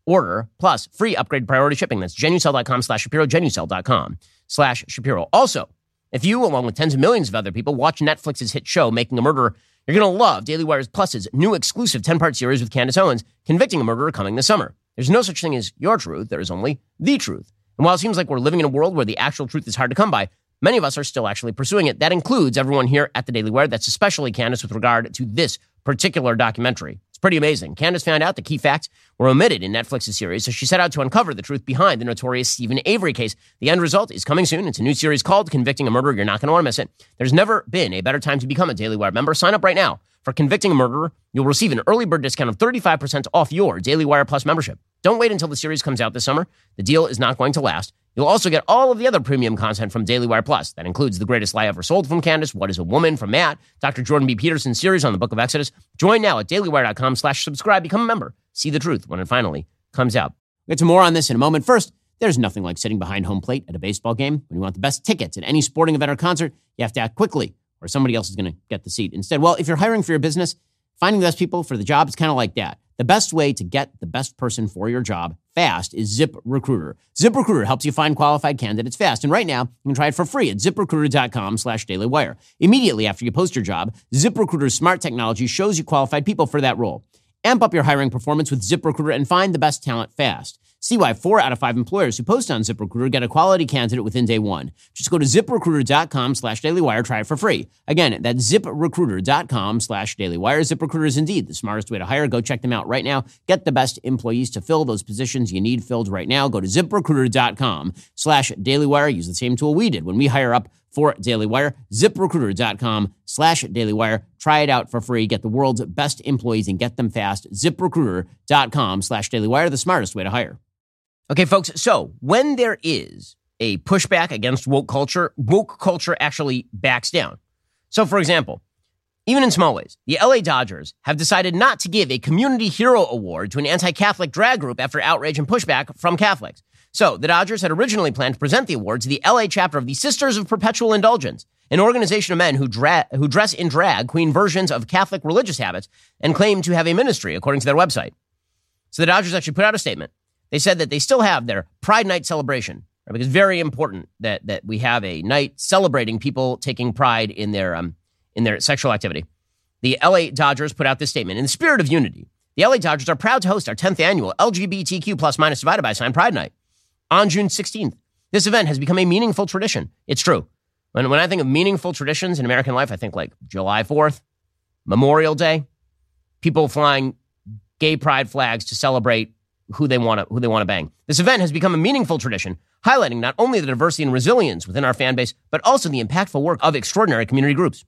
order plus free upgrade priority shipping. That's Genucel.com slash Shapiro, Genucel.com slash Shapiro. Also, if you, along with tens of millions of other people, watch Netflix's hit show, Making a Murderer, you're going to love Daily Wire's Plus's new exclusive ten-part series with Candace Owens, Convicting a Murderer, coming this summer. There's no such thing as your truth. There is only the truth. And while it seems like we're living in a world where the actual truth is hard to come by, many of us are still actually pursuing it. That includes everyone here at the Daily Wire. That's especially Candace with regard to this particular documentary. It's pretty amazing. Candace found out the key facts were omitted in Netflix's series, so she set out to uncover the truth behind the notorious Stephen Avery case. The end result is coming soon. It's a new series called Convicting a Murderer. You're not going to want to miss it. There's never been a better time to become a Daily Wire member. Sign up right now. For Convicting a Murderer, you'll receive an early bird discount of thirty-five percent off your Daily Wire Plus membership. Don't wait until the series comes out this summer. The deal is not going to last. You'll also get all of the other premium content from Daily Wire Plus. That includes The Greatest Lie Ever Sold from Candace, What is a Woman from Matt, Doctor Jordan B. Peterson's series on the Book of Exodus. Join now at dailywire.com slash subscribe. Become a member. See the truth when it finally comes out. We'll get to more on this in a moment. First, there's nothing like sitting behind home plate at a baseball game. When you want the best tickets at any sporting event or concert, you have to act quickly or somebody else is going to get the seat instead. Well, if you're hiring for your business, finding the best people for the job is kind of like that. The best way to get the best person for your job fast is ZipRecruiter. ZipRecruiter helps you find qualified candidates fast. And right now, you can try it for free at ZipRecruiter.com slash DailyWire. Immediately after you post your job, ZipRecruiter's smart technology shows you qualified people for that role. Amp up your hiring performance with ZipRecruiter and find the best talent fast. See why four out of five employers who post on ZipRecruiter get a quality candidate within day one. Just go to ZipRecruiter.com slash DailyWire. Try it for free. Again, that's ZipRecruiter.com slash DailyWire. ZipRecruiter is indeed the smartest way to hire. Go check them out right now. Get the best employees to fill those positions you need filled right now. Go to ZipRecruiter.com slash DailyWire. Use the same tool we did when we hire up for Daily Wire. ZipRecruiter.com slash DailyWire. Try it out for free. Get the world's best employees and get them fast. ZipRecruiter.com slash DailyWire, the smartest way to hire. Okay, folks, so when there is a pushback against woke culture, woke culture actually backs down. So, for example, even in small ways, the L A Dodgers have decided not to give a Community Hero Award to an anti-Catholic drag group after outrage and pushback from Catholics. So, the Dodgers had originally planned to present the award to the L A chapter of the Sisters of Perpetual Indulgence, an organization of men who, dra- who dress in drag queen versions of Catholic religious habits and claim to have a ministry, according to their website. So the Dodgers actually put out a statement. They said that they still have their Pride Night celebration, right? Because it's very important that that we have a night celebrating people taking pride in their um in their sexual activity. The L A Dodgers put out this statement. In the spirit of unity, the L A Dodgers are proud to host our tenth annual L G B T Q plus minus divided by sign Pride Night on June sixteenth. This event has become a meaningful tradition. It's true. When, when I think of meaningful traditions in American life, I think like July fourth, Memorial Day, people flying gay pride flags to celebrate who they want to who they want to bang. This event has become a meaningful tradition, highlighting not only the diversity and resilience within our fan base, but also the impactful work of extraordinary community groups.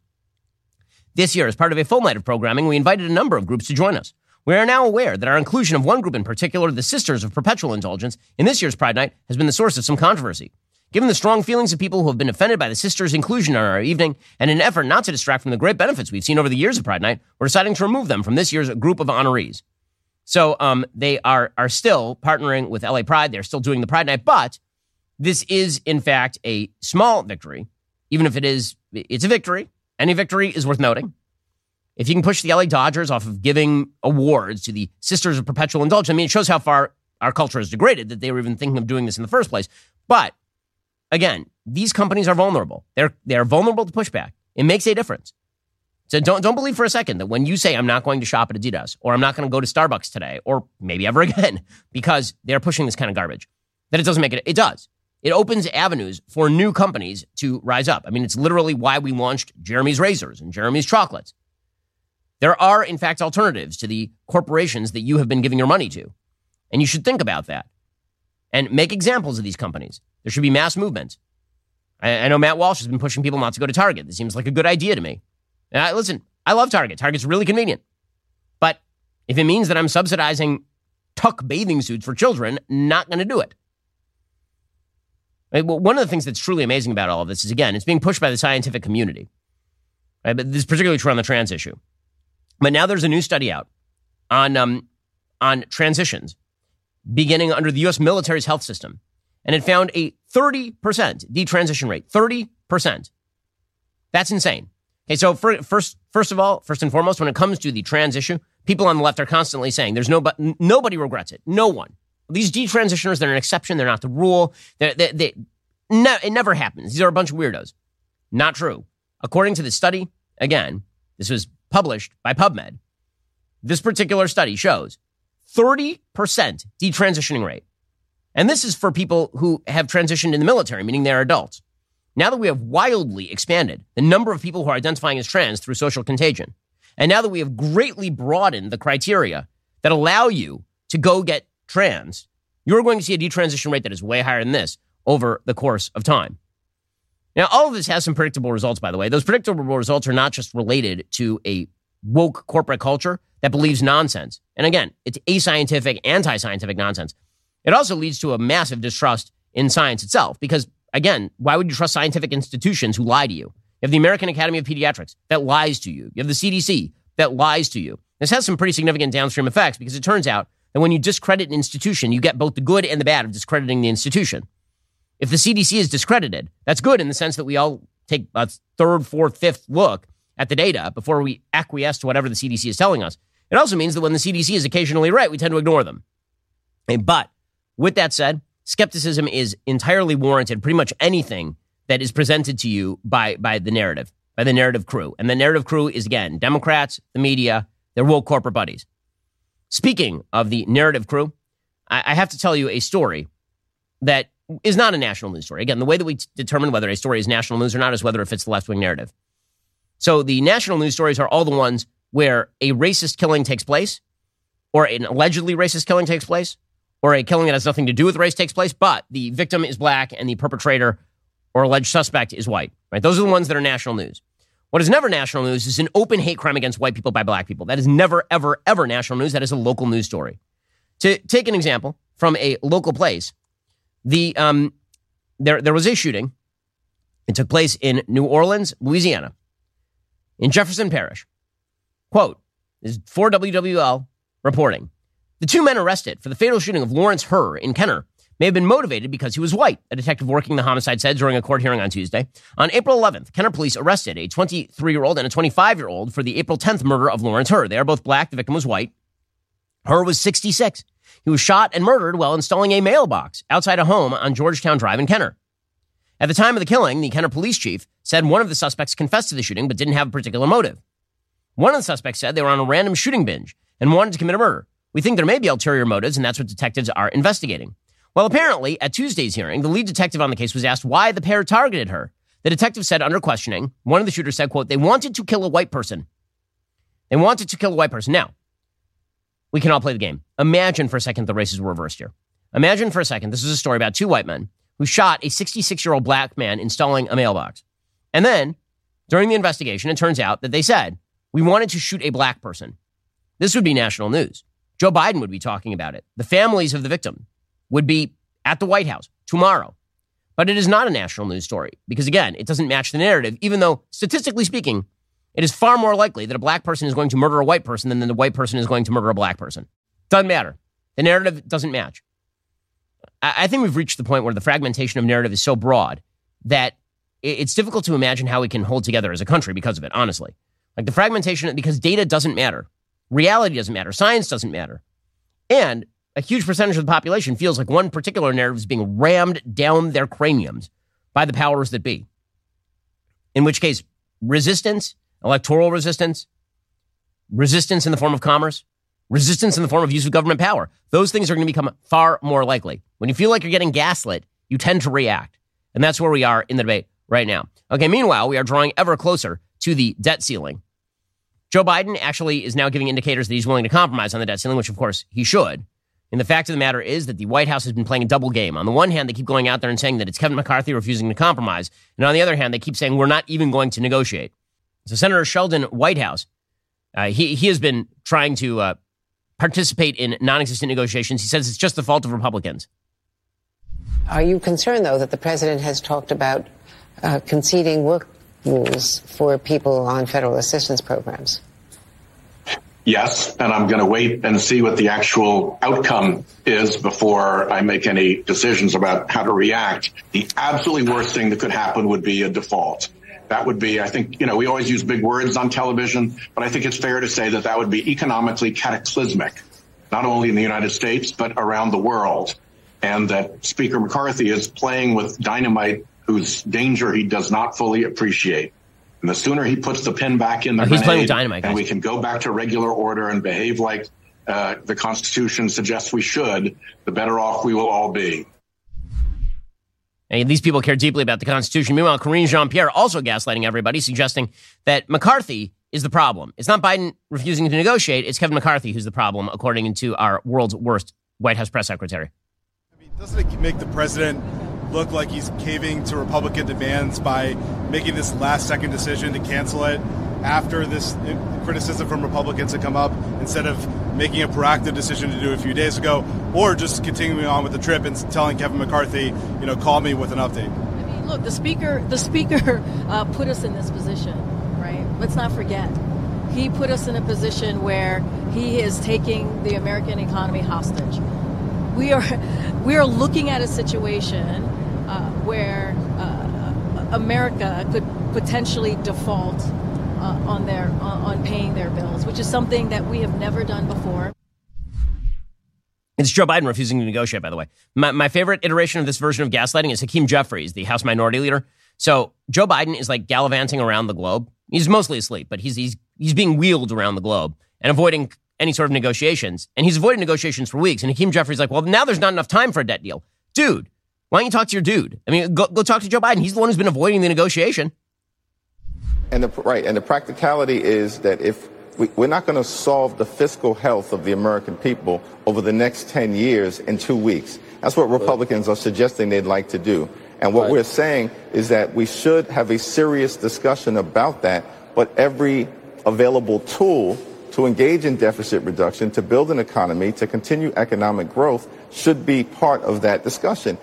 This year, as part of a full night of programming, we invited a number of groups to join us. We are now aware that our inclusion of one group in particular, the Sisters of Perpetual Indulgence, in this year's Pride Night has been the source of some controversy. Given the strong feelings of people who have been offended by the Sisters' inclusion in our evening, and in an effort not to distract from the great benefits we've seen over the years of Pride Night, we're deciding to remove them from this year's group of honorees. So um, they are are still partnering with L A Pride. They're still doing the Pride Night, but this is, in fact, a small victory. Even if it is, it's a victory. Any victory is worth noting. If you can push the L A Dodgers off of giving awards to the Sisters of Perpetual Indulgence, I mean, it shows how far our culture has degraded that they were even thinking of doing this in the first place. But again, these companies are vulnerable. They're they're vulnerable to pushback. It makes a difference. So don't don't believe for a second that when you say I'm not going to shop at Adidas or I'm not going to go to Starbucks today or maybe ever again because they're pushing this kind of garbage, that it doesn't make it. It does. It opens avenues for new companies to rise up. I mean, it's literally why we launched Jeremy's Razors and Jeremy's Chocolates. There are, in fact, alternatives to the corporations that you have been giving your money to. And you should think about that and make examples of these companies. There should be mass movement. I, I know Matt Walsh has been pushing people not to go to Target. This seems like a good idea to me. And I, listen, I love Target. Target's really convenient. But if it means that I'm subsidizing tuck bathing suits for children, not going to do it. Right? Well, one of the things that's truly amazing about all of this is, again, it's being pushed by the scientific community. Right? But this is particularly true on the trans issue. But now there's a new study out on, um, on transitions beginning under the U S military's health system. And it found a thirty percent detransition rate. thirty percent. That's insane. Okay, so for, first, first of all, first and foremost, when it comes to the trans issue, people on the left are constantly saying there's no, nobody regrets it. No one. these detransitioners, they're an exception. They're not the rule. They're, they, they, no, it never happens. These are a bunch of weirdos. Not true. According to the study, again, this was published by PubMed. This particular study shows thirty percent detransitioning rate. And this is for people who have transitioned in the military, meaning they're adults. Now that we have wildly expanded the number of people who are identifying as trans through social contagion, and now that we have greatly broadened the criteria that allow you to go get trans, you're going to see a detransition rate that is way higher than this over the course of time. Now, all of this has some predictable results, by the way. Those predictable results are not just related to a woke corporate culture that believes nonsense. And again, it's ascientific, anti-scientific nonsense. It also leads to a massive distrust in science itself because, again, why would you trust scientific institutions who lie to you? You have the American Academy of Pediatrics that lies to you. You have the C D C that lies to you. This has some pretty significant downstream effects because it turns out that when you discredit an institution, you get both the good and the bad of discrediting the institution. If the C D C is discredited, that's good in the sense that we all take a third, fourth, fifth look at the data before we acquiesce to whatever the C D C is telling us. It also means that when the C D C is occasionally right, we tend to ignore them. But with that said, skepticism is entirely warranted. Pretty much anything that is presented to you by, by the narrative, by the narrative crew. And the narrative crew is, again, Democrats, the media, their woke corporate buddies. Speaking of the narrative crew, I, I have to tell you a story that is not a national news story. Again, the way that we t- determine whether a story is national news or not is whether it fits the left-wing narrative. So the national news stories are all the ones where a racist killing takes place, or an allegedly racist killing takes place, or a killing that has nothing to do with race takes place, but the victim is black and the perpetrator or alleged suspect is white. Right? Those are the ones that are national news. What is never national news is an open hate crime against white people by black people. That is never, ever, ever national news. That is a local news story. To take an example from a local place, the um, there there was a shooting. It took place in New Orleans, Louisiana, in Jefferson Parish. Quote, this is for W W L reporting. The two men arrested for the fatal shooting of Lawrence Herr in Kenner may have been motivated because he was white, a detective working the homicide said during a court hearing on Tuesday. On April eleventh, Kenner police arrested a twenty-three-year-old and a twenty-five-year-old for the April tenth murder of Lawrence Herr. They are both black. The victim was white. Herr was sixty-six. He was shot and murdered while installing a mailbox outside a home on Georgetown Drive in Kenner. At the time of the killing, the Kenner police chief said one of the suspects confessed to the shooting but didn't have a particular motive. One of the suspects said they were on a random shooting binge and wanted to commit a murder. We think there may be ulterior motives, and that's what detectives are investigating. Well, apparently, at Tuesday's hearing, the lead detective on the case was asked why the pair targeted her. The detective said under questioning, one of the shooters said, quote, they wanted to kill a white person. They wanted to kill a white person. Now, we can all play the game. Imagine for a second the races were reversed here. Imagine for a second this is a story about two white men who shot a sixty-six-year-old black man installing a mailbox. And then, during the investigation, it turns out that they said, we wanted to shoot a black person. This would be national news. Joe Biden would be talking about it. The families of the victim would be at the White House tomorrow. But it is not a national news story because, again, it doesn't match the narrative, even though, statistically speaking, it is far more likely that a black person is going to murder a white person than the white person is going to murder a black person. Doesn't matter. The narrative doesn't match. I, I think we've reached the point where the fragmentation of narrative is so broad that it's difficult to imagine how we can hold together as a country because of it, honestly. Like the fragmentation, because data doesn't matter. Reality doesn't matter. Science doesn't matter. And a huge percentage of the population feels like one particular narrative is being rammed down their craniums by the powers that be. In which case, resistance, electoral resistance, resistance in the form of commerce, resistance in the form of use of government power, those things are going to become far more likely. When you feel like you're getting gaslit, you tend to react. And that's where we are in the debate right now. Okay, meanwhile, we are drawing ever closer to the debt ceiling. Joe Biden actually is now giving indicators that he's willing to compromise on the debt ceiling, which, of course, he should. And the fact of the matter is that the White House has been playing a double game. On the one hand, they keep going out there and saying that it's Kevin McCarthy refusing to compromise. And on the other hand, they keep saying we're not even going to negotiate. So Senator Sheldon Whitehouse, uh, he, he has been trying to uh, participate in non-existent negotiations. He says it's just the fault of Republicans. Are you concerned, though, that the president has talked about uh, conceding work rules for people on federal assistance programs? Yes, and I'm going to wait and see what the actual outcome is before I make any decisions about how to react. The absolutely worst thing that could happen would be a default. That would be, I think, you know, we always use big words on television, but I think it's fair to say that that would be economically cataclysmic not only in the United States, but around the world. And that Speaker McCarthy is playing with dynamite whose danger he does not fully appreciate. And the sooner he puts the pin back in the oh, he's grenade, playing with dynamite, and we can go back to regular order and behave like uh, the Constitution suggests we should, the better off we will all be. And these people care deeply about the Constitution. Meanwhile, Karine Jean-Pierre also gaslighting everybody, suggesting that McCarthy is the problem. It's not Biden refusing to negotiate. It's Kevin McCarthy who's the problem, according to our world's worst White House press secretary. I mean, doesn't it make the president look like he's caving to Republican demands by making this last-second decision to cancel it after this criticism from Republicans had come up, instead of making a proactive decision to do it a few days ago, or just continuing on with the trip and telling Kevin McCarthy, you know, call me with an update? I mean, look, the speaker, the speaker uh, put us in this position, right? Let's not forget. He put us in a position where he is taking the American economy hostage. We are, we are looking at a situation uh, where uh, America could potentially default Uh, on their uh, on paying their bills, which is something that we have never done before. It's Joe Biden refusing to negotiate, by the way. My, my favorite iteration of this version of gaslighting is Hakeem Jeffries, the House Minority Leader. So Joe Biden is like gallivanting around the globe. He's mostly asleep, but he's he's he's being wheeled around the globe and avoiding any sort of negotiations. And he's avoided negotiations for weeks. And Hakeem Jeffries is like, well, now there's not enough time for a debt deal. Dude, why don't you talk to your dude? I mean, go, go talk to Joe Biden. He's the one who's been avoiding the negotiation. And the, right, and the practicality is that if we, we're not going to solve the fiscal health of the American people over the next ten years in two weeks. That's what Republicans are suggesting they'd like to do. And what right. we're saying is that we should have a serious discussion about that, but every available tool to engage in deficit reduction, to build an economy, to continue economic growth should be part of that discussion.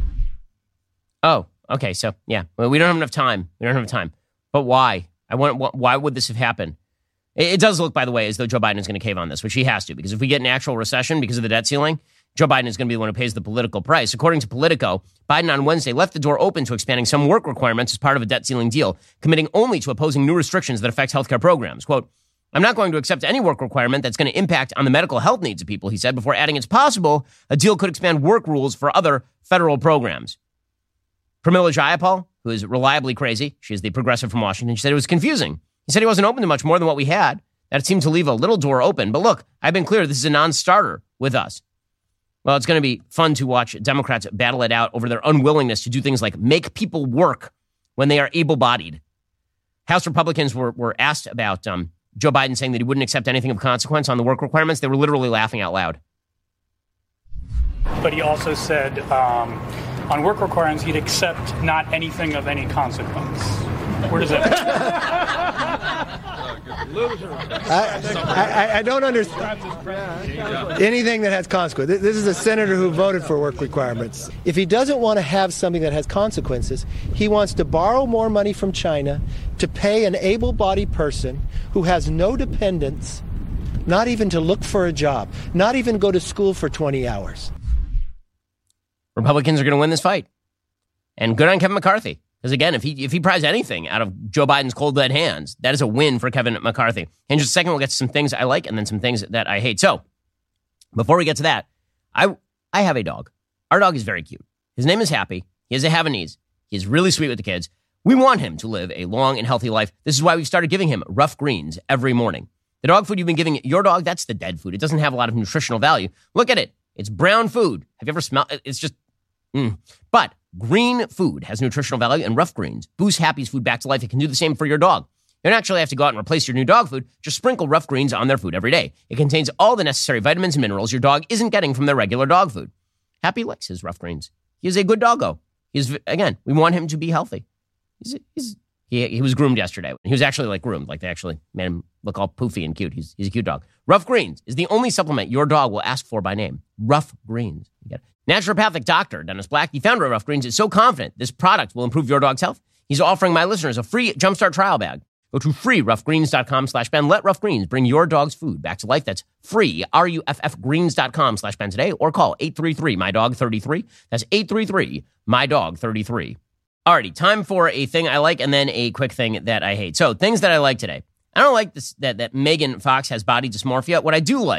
Oh, okay. So, yeah, well, we don't have enough time. We don't have time. But why? I want. Why would this have happened? It, it does look, by the way, as though Joe Biden is going to cave on this, which he has to, because if we get an actual recession because of the debt ceiling, Joe Biden is going to be the one who pays the political price. According to Politico, Biden on Wednesday left the door open to expanding some work requirements as part of a debt ceiling deal, committing only to opposing new restrictions that affect healthcare programs. Quote, I'm not going to accept any work requirement that's going to impact on the medical health needs of people, he said, before adding it's possible a deal could expand work rules for other federal programs. Pramila Jayapal, who is reliably crazy, she is the progressive from Washington, she said it was confusing. He said he wasn't open to much more than what we had. That seemed to leave a little door open. But look, I've been clear, this is a non-starter with us. Well, it's going to be fun to watch Democrats battle it out over their unwillingness to do things like make people work when they are able-bodied. House Republicans were, were asked about um, Joe Biden saying that he wouldn't accept anything of consequence on the work requirements. They were literally laughing out loud. But he also said um, on work requirements, he'd accept not anything of any consequence. Where does that I, I, I don't understand anything that has consequence. This is a senator who voted for work requirements. If he doesn't want to have something that has consequences, he wants to borrow more money from China to pay an able-bodied person who has no dependents, not even to look for a job, not even go to school for twenty hours. Republicans are going to win this fight. And good on Kevin McCarthy. Because again, if he if he pries anything out of Joe Biden's cold dead hands, that is a win for Kevin McCarthy. In just a second, we'll get to some things I like and then some things that I hate. So, before we get to that, I I have a dog. Our dog is very cute. His name is Happy. He has a Havanese. He is really sweet with the kids. We want him to live a long and healthy life. This is why we've started giving him Rough Greens every morning. The dog food you've been giving your dog, that's the dead food. It doesn't have a lot of nutritional value. Look at it. It's brown food. Have you ever smelled it? It's just, mm. But green food has nutritional value, and Rough Greens boost Happy's food back to life. It can do the same for your dog. You don't actually have to go out and replace your new dog food. Just sprinkle Rough Greens on their food every day. It contains all the necessary vitamins and minerals your dog isn't getting from their regular dog food. Happy likes his Rough Greens. He is a good doggo. He's again, we want him to be healthy. He's, he's he he was groomed yesterday. He was actually like groomed, like they actually made him look all poofy and cute. He's he's a cute dog. Rough Greens is the only supplement your dog will ask for by name. Rough Greens. You get it. Naturopathic doctor Dennis Black, the founder of Rough Greens, is so confident this product will improve your dog's health. He's offering my listeners a free Jumpstart trial bag. Go to freeroughgreens.com slash Ben. Let Rough Greens bring your dog's food back to life. That's free, R-U-F-F greens.com slash Ben today, or call eight three three, my dog thirty-three. That's eight three three, my dog thirty-three. Alrighty, time for a thing I like and then a quick thing that I hate. So, things that I like today. I don't like this, that, that Megan Fox has body dysmorphia. What I do like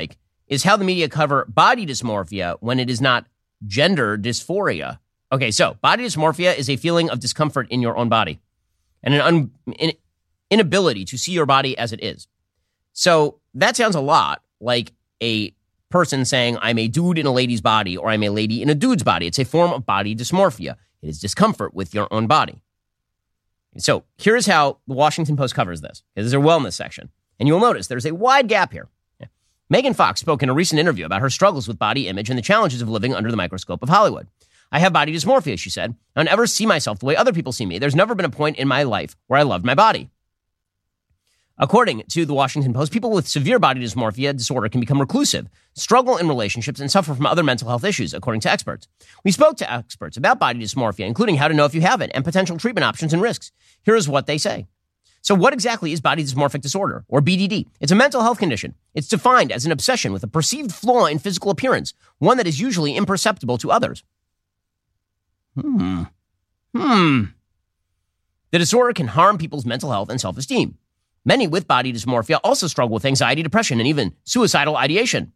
is how the media cover body dysmorphia when it is not gender dysphoria. Okay, so body dysmorphia is a feeling of discomfort in your own body and an un, in, inability to see your body as it is. So that sounds a lot like a person saying, I'm a dude in a lady's body or I'm a lady in a dude's body. It's a form of body dysmorphia. It is discomfort with your own body. So here's how the Washington Post covers this. This is their wellness section. And you'll notice there's a wide gap here. Megan Fox spoke in a recent interview about her struggles with body image and the challenges of living under the microscope of Hollywood. I have body dysmorphia, she said. I don't ever see myself the way other people see me. There's never been a point in my life where I loved my body. According to the Washington Post, people with severe body dysmorphia disorder can become reclusive, struggle in relationships, and suffer from other mental health issues, according to experts. We spoke to experts about body dysmorphia, including how to know if you have it and potential treatment options and risks. Here is what they say. So what exactly is body dysmorphic disorder, or B D D? It's a mental health condition. It's defined as an obsession with a perceived flaw in physical appearance, one that is usually imperceptible to others. Hmm. Hmm. The disorder can harm people's mental health and self-esteem. Many with body dysmorphia also struggle with anxiety, depression, and even suicidal ideation.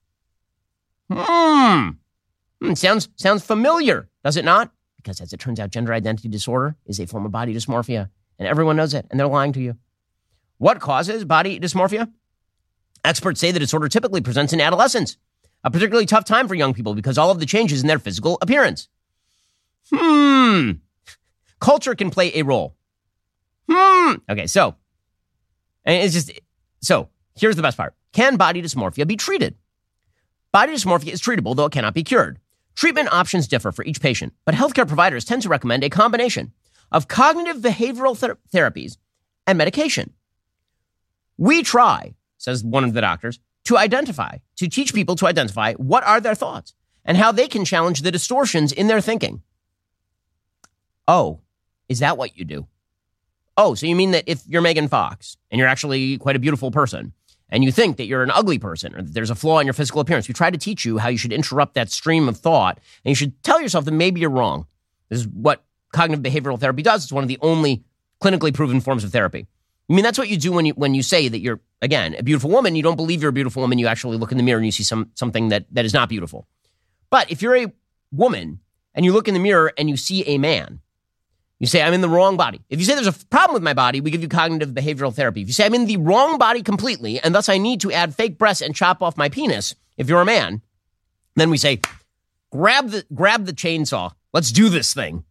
Hmm. hmm. Sounds, sounds familiar, does it not? Because as it turns out, gender identity disorder is a form of body dysmorphia. And everyone knows it, and they're lying to you. What causes body dysmorphia? Experts say the disorder typically presents in adolescence, a particularly tough time for young people because all of the changes in their physical appearance. Hmm. Culture can play a role. Hmm. Okay, so, and it's just, so here's the best part. Can body dysmorphia be treated? Body dysmorphia is treatable, though it cannot be cured. Treatment options differ for each patient, but healthcare providers tend to recommend a combination of cognitive behavioral ther- therapies and medication. We try, says one of the doctors, to identify, to teach people to identify what are their thoughts and how they can challenge the distortions in their thinking. Oh, is that what you do? Oh, so you mean that if you're Megan Fox and you're actually quite a beautiful person and you think that you're an ugly person or that there's a flaw in your physical appearance, we try to teach you how you should interrupt that stream of thought and you should tell yourself that maybe you're wrong. This is what cognitive behavioral therapy does. It's one of the only clinically proven forms of therapy. I mean, that's what you do when you when you say that you're, again, a beautiful woman. You don't believe you're a beautiful woman. You actually look in the mirror and you see some something that, that is not beautiful. But if you're a woman and you look in the mirror and you see a man, you say, I'm in the wrong body. If you say there's a problem with my body, we give you cognitive behavioral therapy. If you say I'm in the wrong body completely and thus I need to add fake breasts and chop off my penis, if you're a man, then we say, grab the grab the chainsaw. Let's do this thing.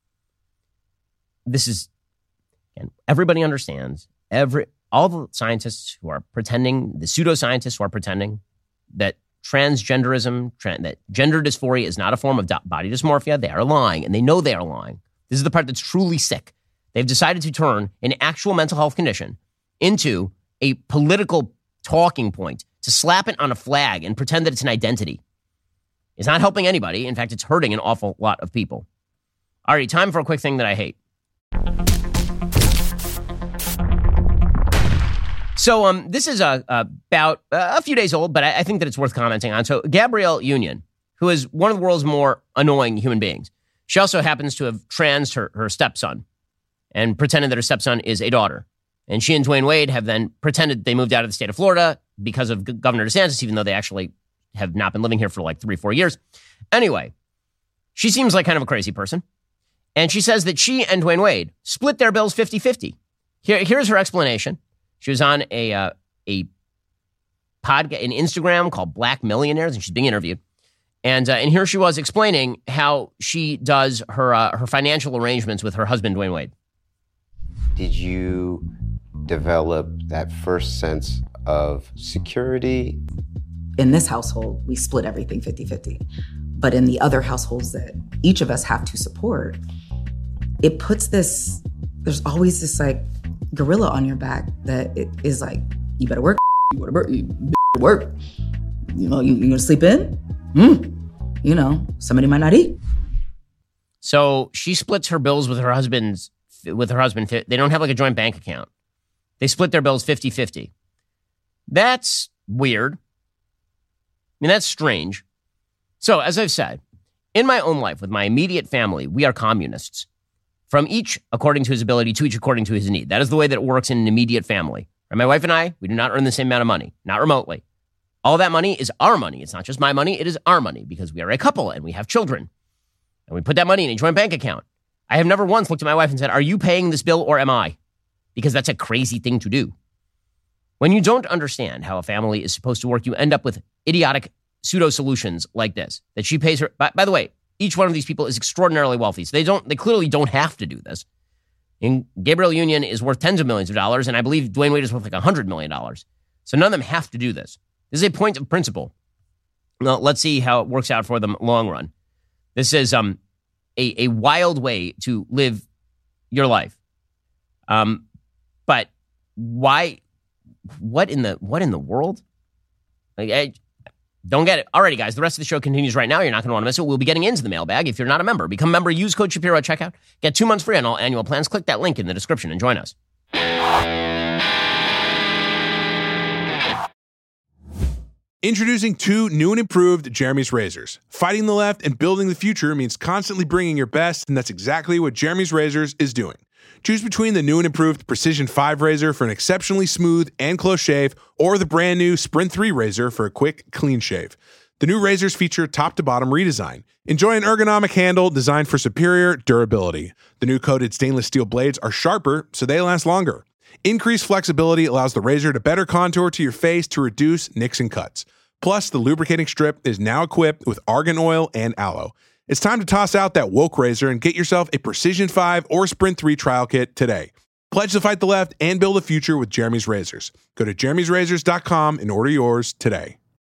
This is, and everybody understands, every all the scientists who are pretending, the pseudoscientists who are pretending that transgenderism, trans, that gender dysphoria is not a form of body dysmorphia, they are lying, and they know they are lying. This is the part that's truly sick. They've decided to turn an actual mental health condition into a political talking point, to slap it on a flag and pretend that it's an identity. It's not helping anybody. In fact, it's hurting an awful lot of people. All right, time for a quick thing that I hate. So um, this is uh, about uh, a few days old, but I, I think that it's worth commenting on. So Gabrielle Union, who is one of the world's more annoying human beings, she also happens to have transed her, her stepson and pretended that her stepson is a daughter. And she and Dwayne Wade have then pretended they moved out of the state of Florida because of G- Governor DeSantis, even though they actually have not been living here for like three, four years. Anyway, she seems like kind of a crazy person. And she says that she and Dwayne Wade split their bills fifty-fifty. Here, here's her explanation. She was on a uh, a podcast, an Instagram called Black Millionaires, and she's being interviewed. And uh, and here she was explaining how she does her uh, her financial arrangements with her husband, Dwayne Wade. Did you develop that first sense of security? In this household, we split everything fifty-fifty. But in the other households that each of us have to support, it puts this, there's always this like gorilla on your back that it is like, you better work, you better work, you better work. You know, you, you gonna sleep in? Hmm. You know, somebody might not eat. So she splits her bills with her husband's, with her husband. They don't have like a joint bank account. They split their bills fifty-fifty. That's weird. I mean, that's strange. So, as I've said, in my own life, with my immediate family, we are communists. From each according to his ability, to each according to his need. That is the way that it works in an immediate family. And my wife and I, we do not earn the same amount of money, not remotely. All that money is our money. It's not just my money. It is our money because we are a couple and we have children. And we put that money in a joint bank account. I have never once looked at my wife and said, are you paying this bill or am I? Because that's a crazy thing to do. When you don't understand how a family is supposed to work, you end up with idiotic pseudo solutions like this, that she pays her. By, by the way, each one of these people is extraordinarily wealthy. So they don't, they clearly don't have to do this. And Gabrielle Union is worth tens of millions of dollars. And I believe Dwayne Wade is worth like a hundred million dollars. So none of them have to do this. This is a point of principle. Now, let's see how it works out for them long run. This is um, a, a wild way to live your life. Um, but why, what in the, what in the world? Like, I don't get it. Alrighty, guys, the rest of the show continues right now. You're not going to want to miss it. We'll be getting into the mailbag. If you're not a member, become a member, use code Shapiro at checkout. Get two months free on all annual plans. Click that link in the description and join us. Introducing two new and improved Jeremy's razors. Fighting the left and building the future means constantly bringing your best, and that's exactly what Jeremy's Razors is doing. Choose between the new and improved Precision five razor for an exceptionally smooth and close shave, or the brand new Sprint three razor for a quick, clean shave. The new razors feature top-to-bottom redesign. Enjoy an ergonomic handle designed for superior durability. The new coated stainless steel blades are sharper, so they last longer. Increased flexibility allows the razor to better contour to your face to reduce nicks and cuts. Plus, the lubricating strip is now equipped with argan oil and aloe. It's time to toss out that woke razor and get yourself a Precision five or Sprint three trial kit today. Pledge to fight the left and build a future with Jeremy's Razors. Go to jeremy's razors dot com and order yours today.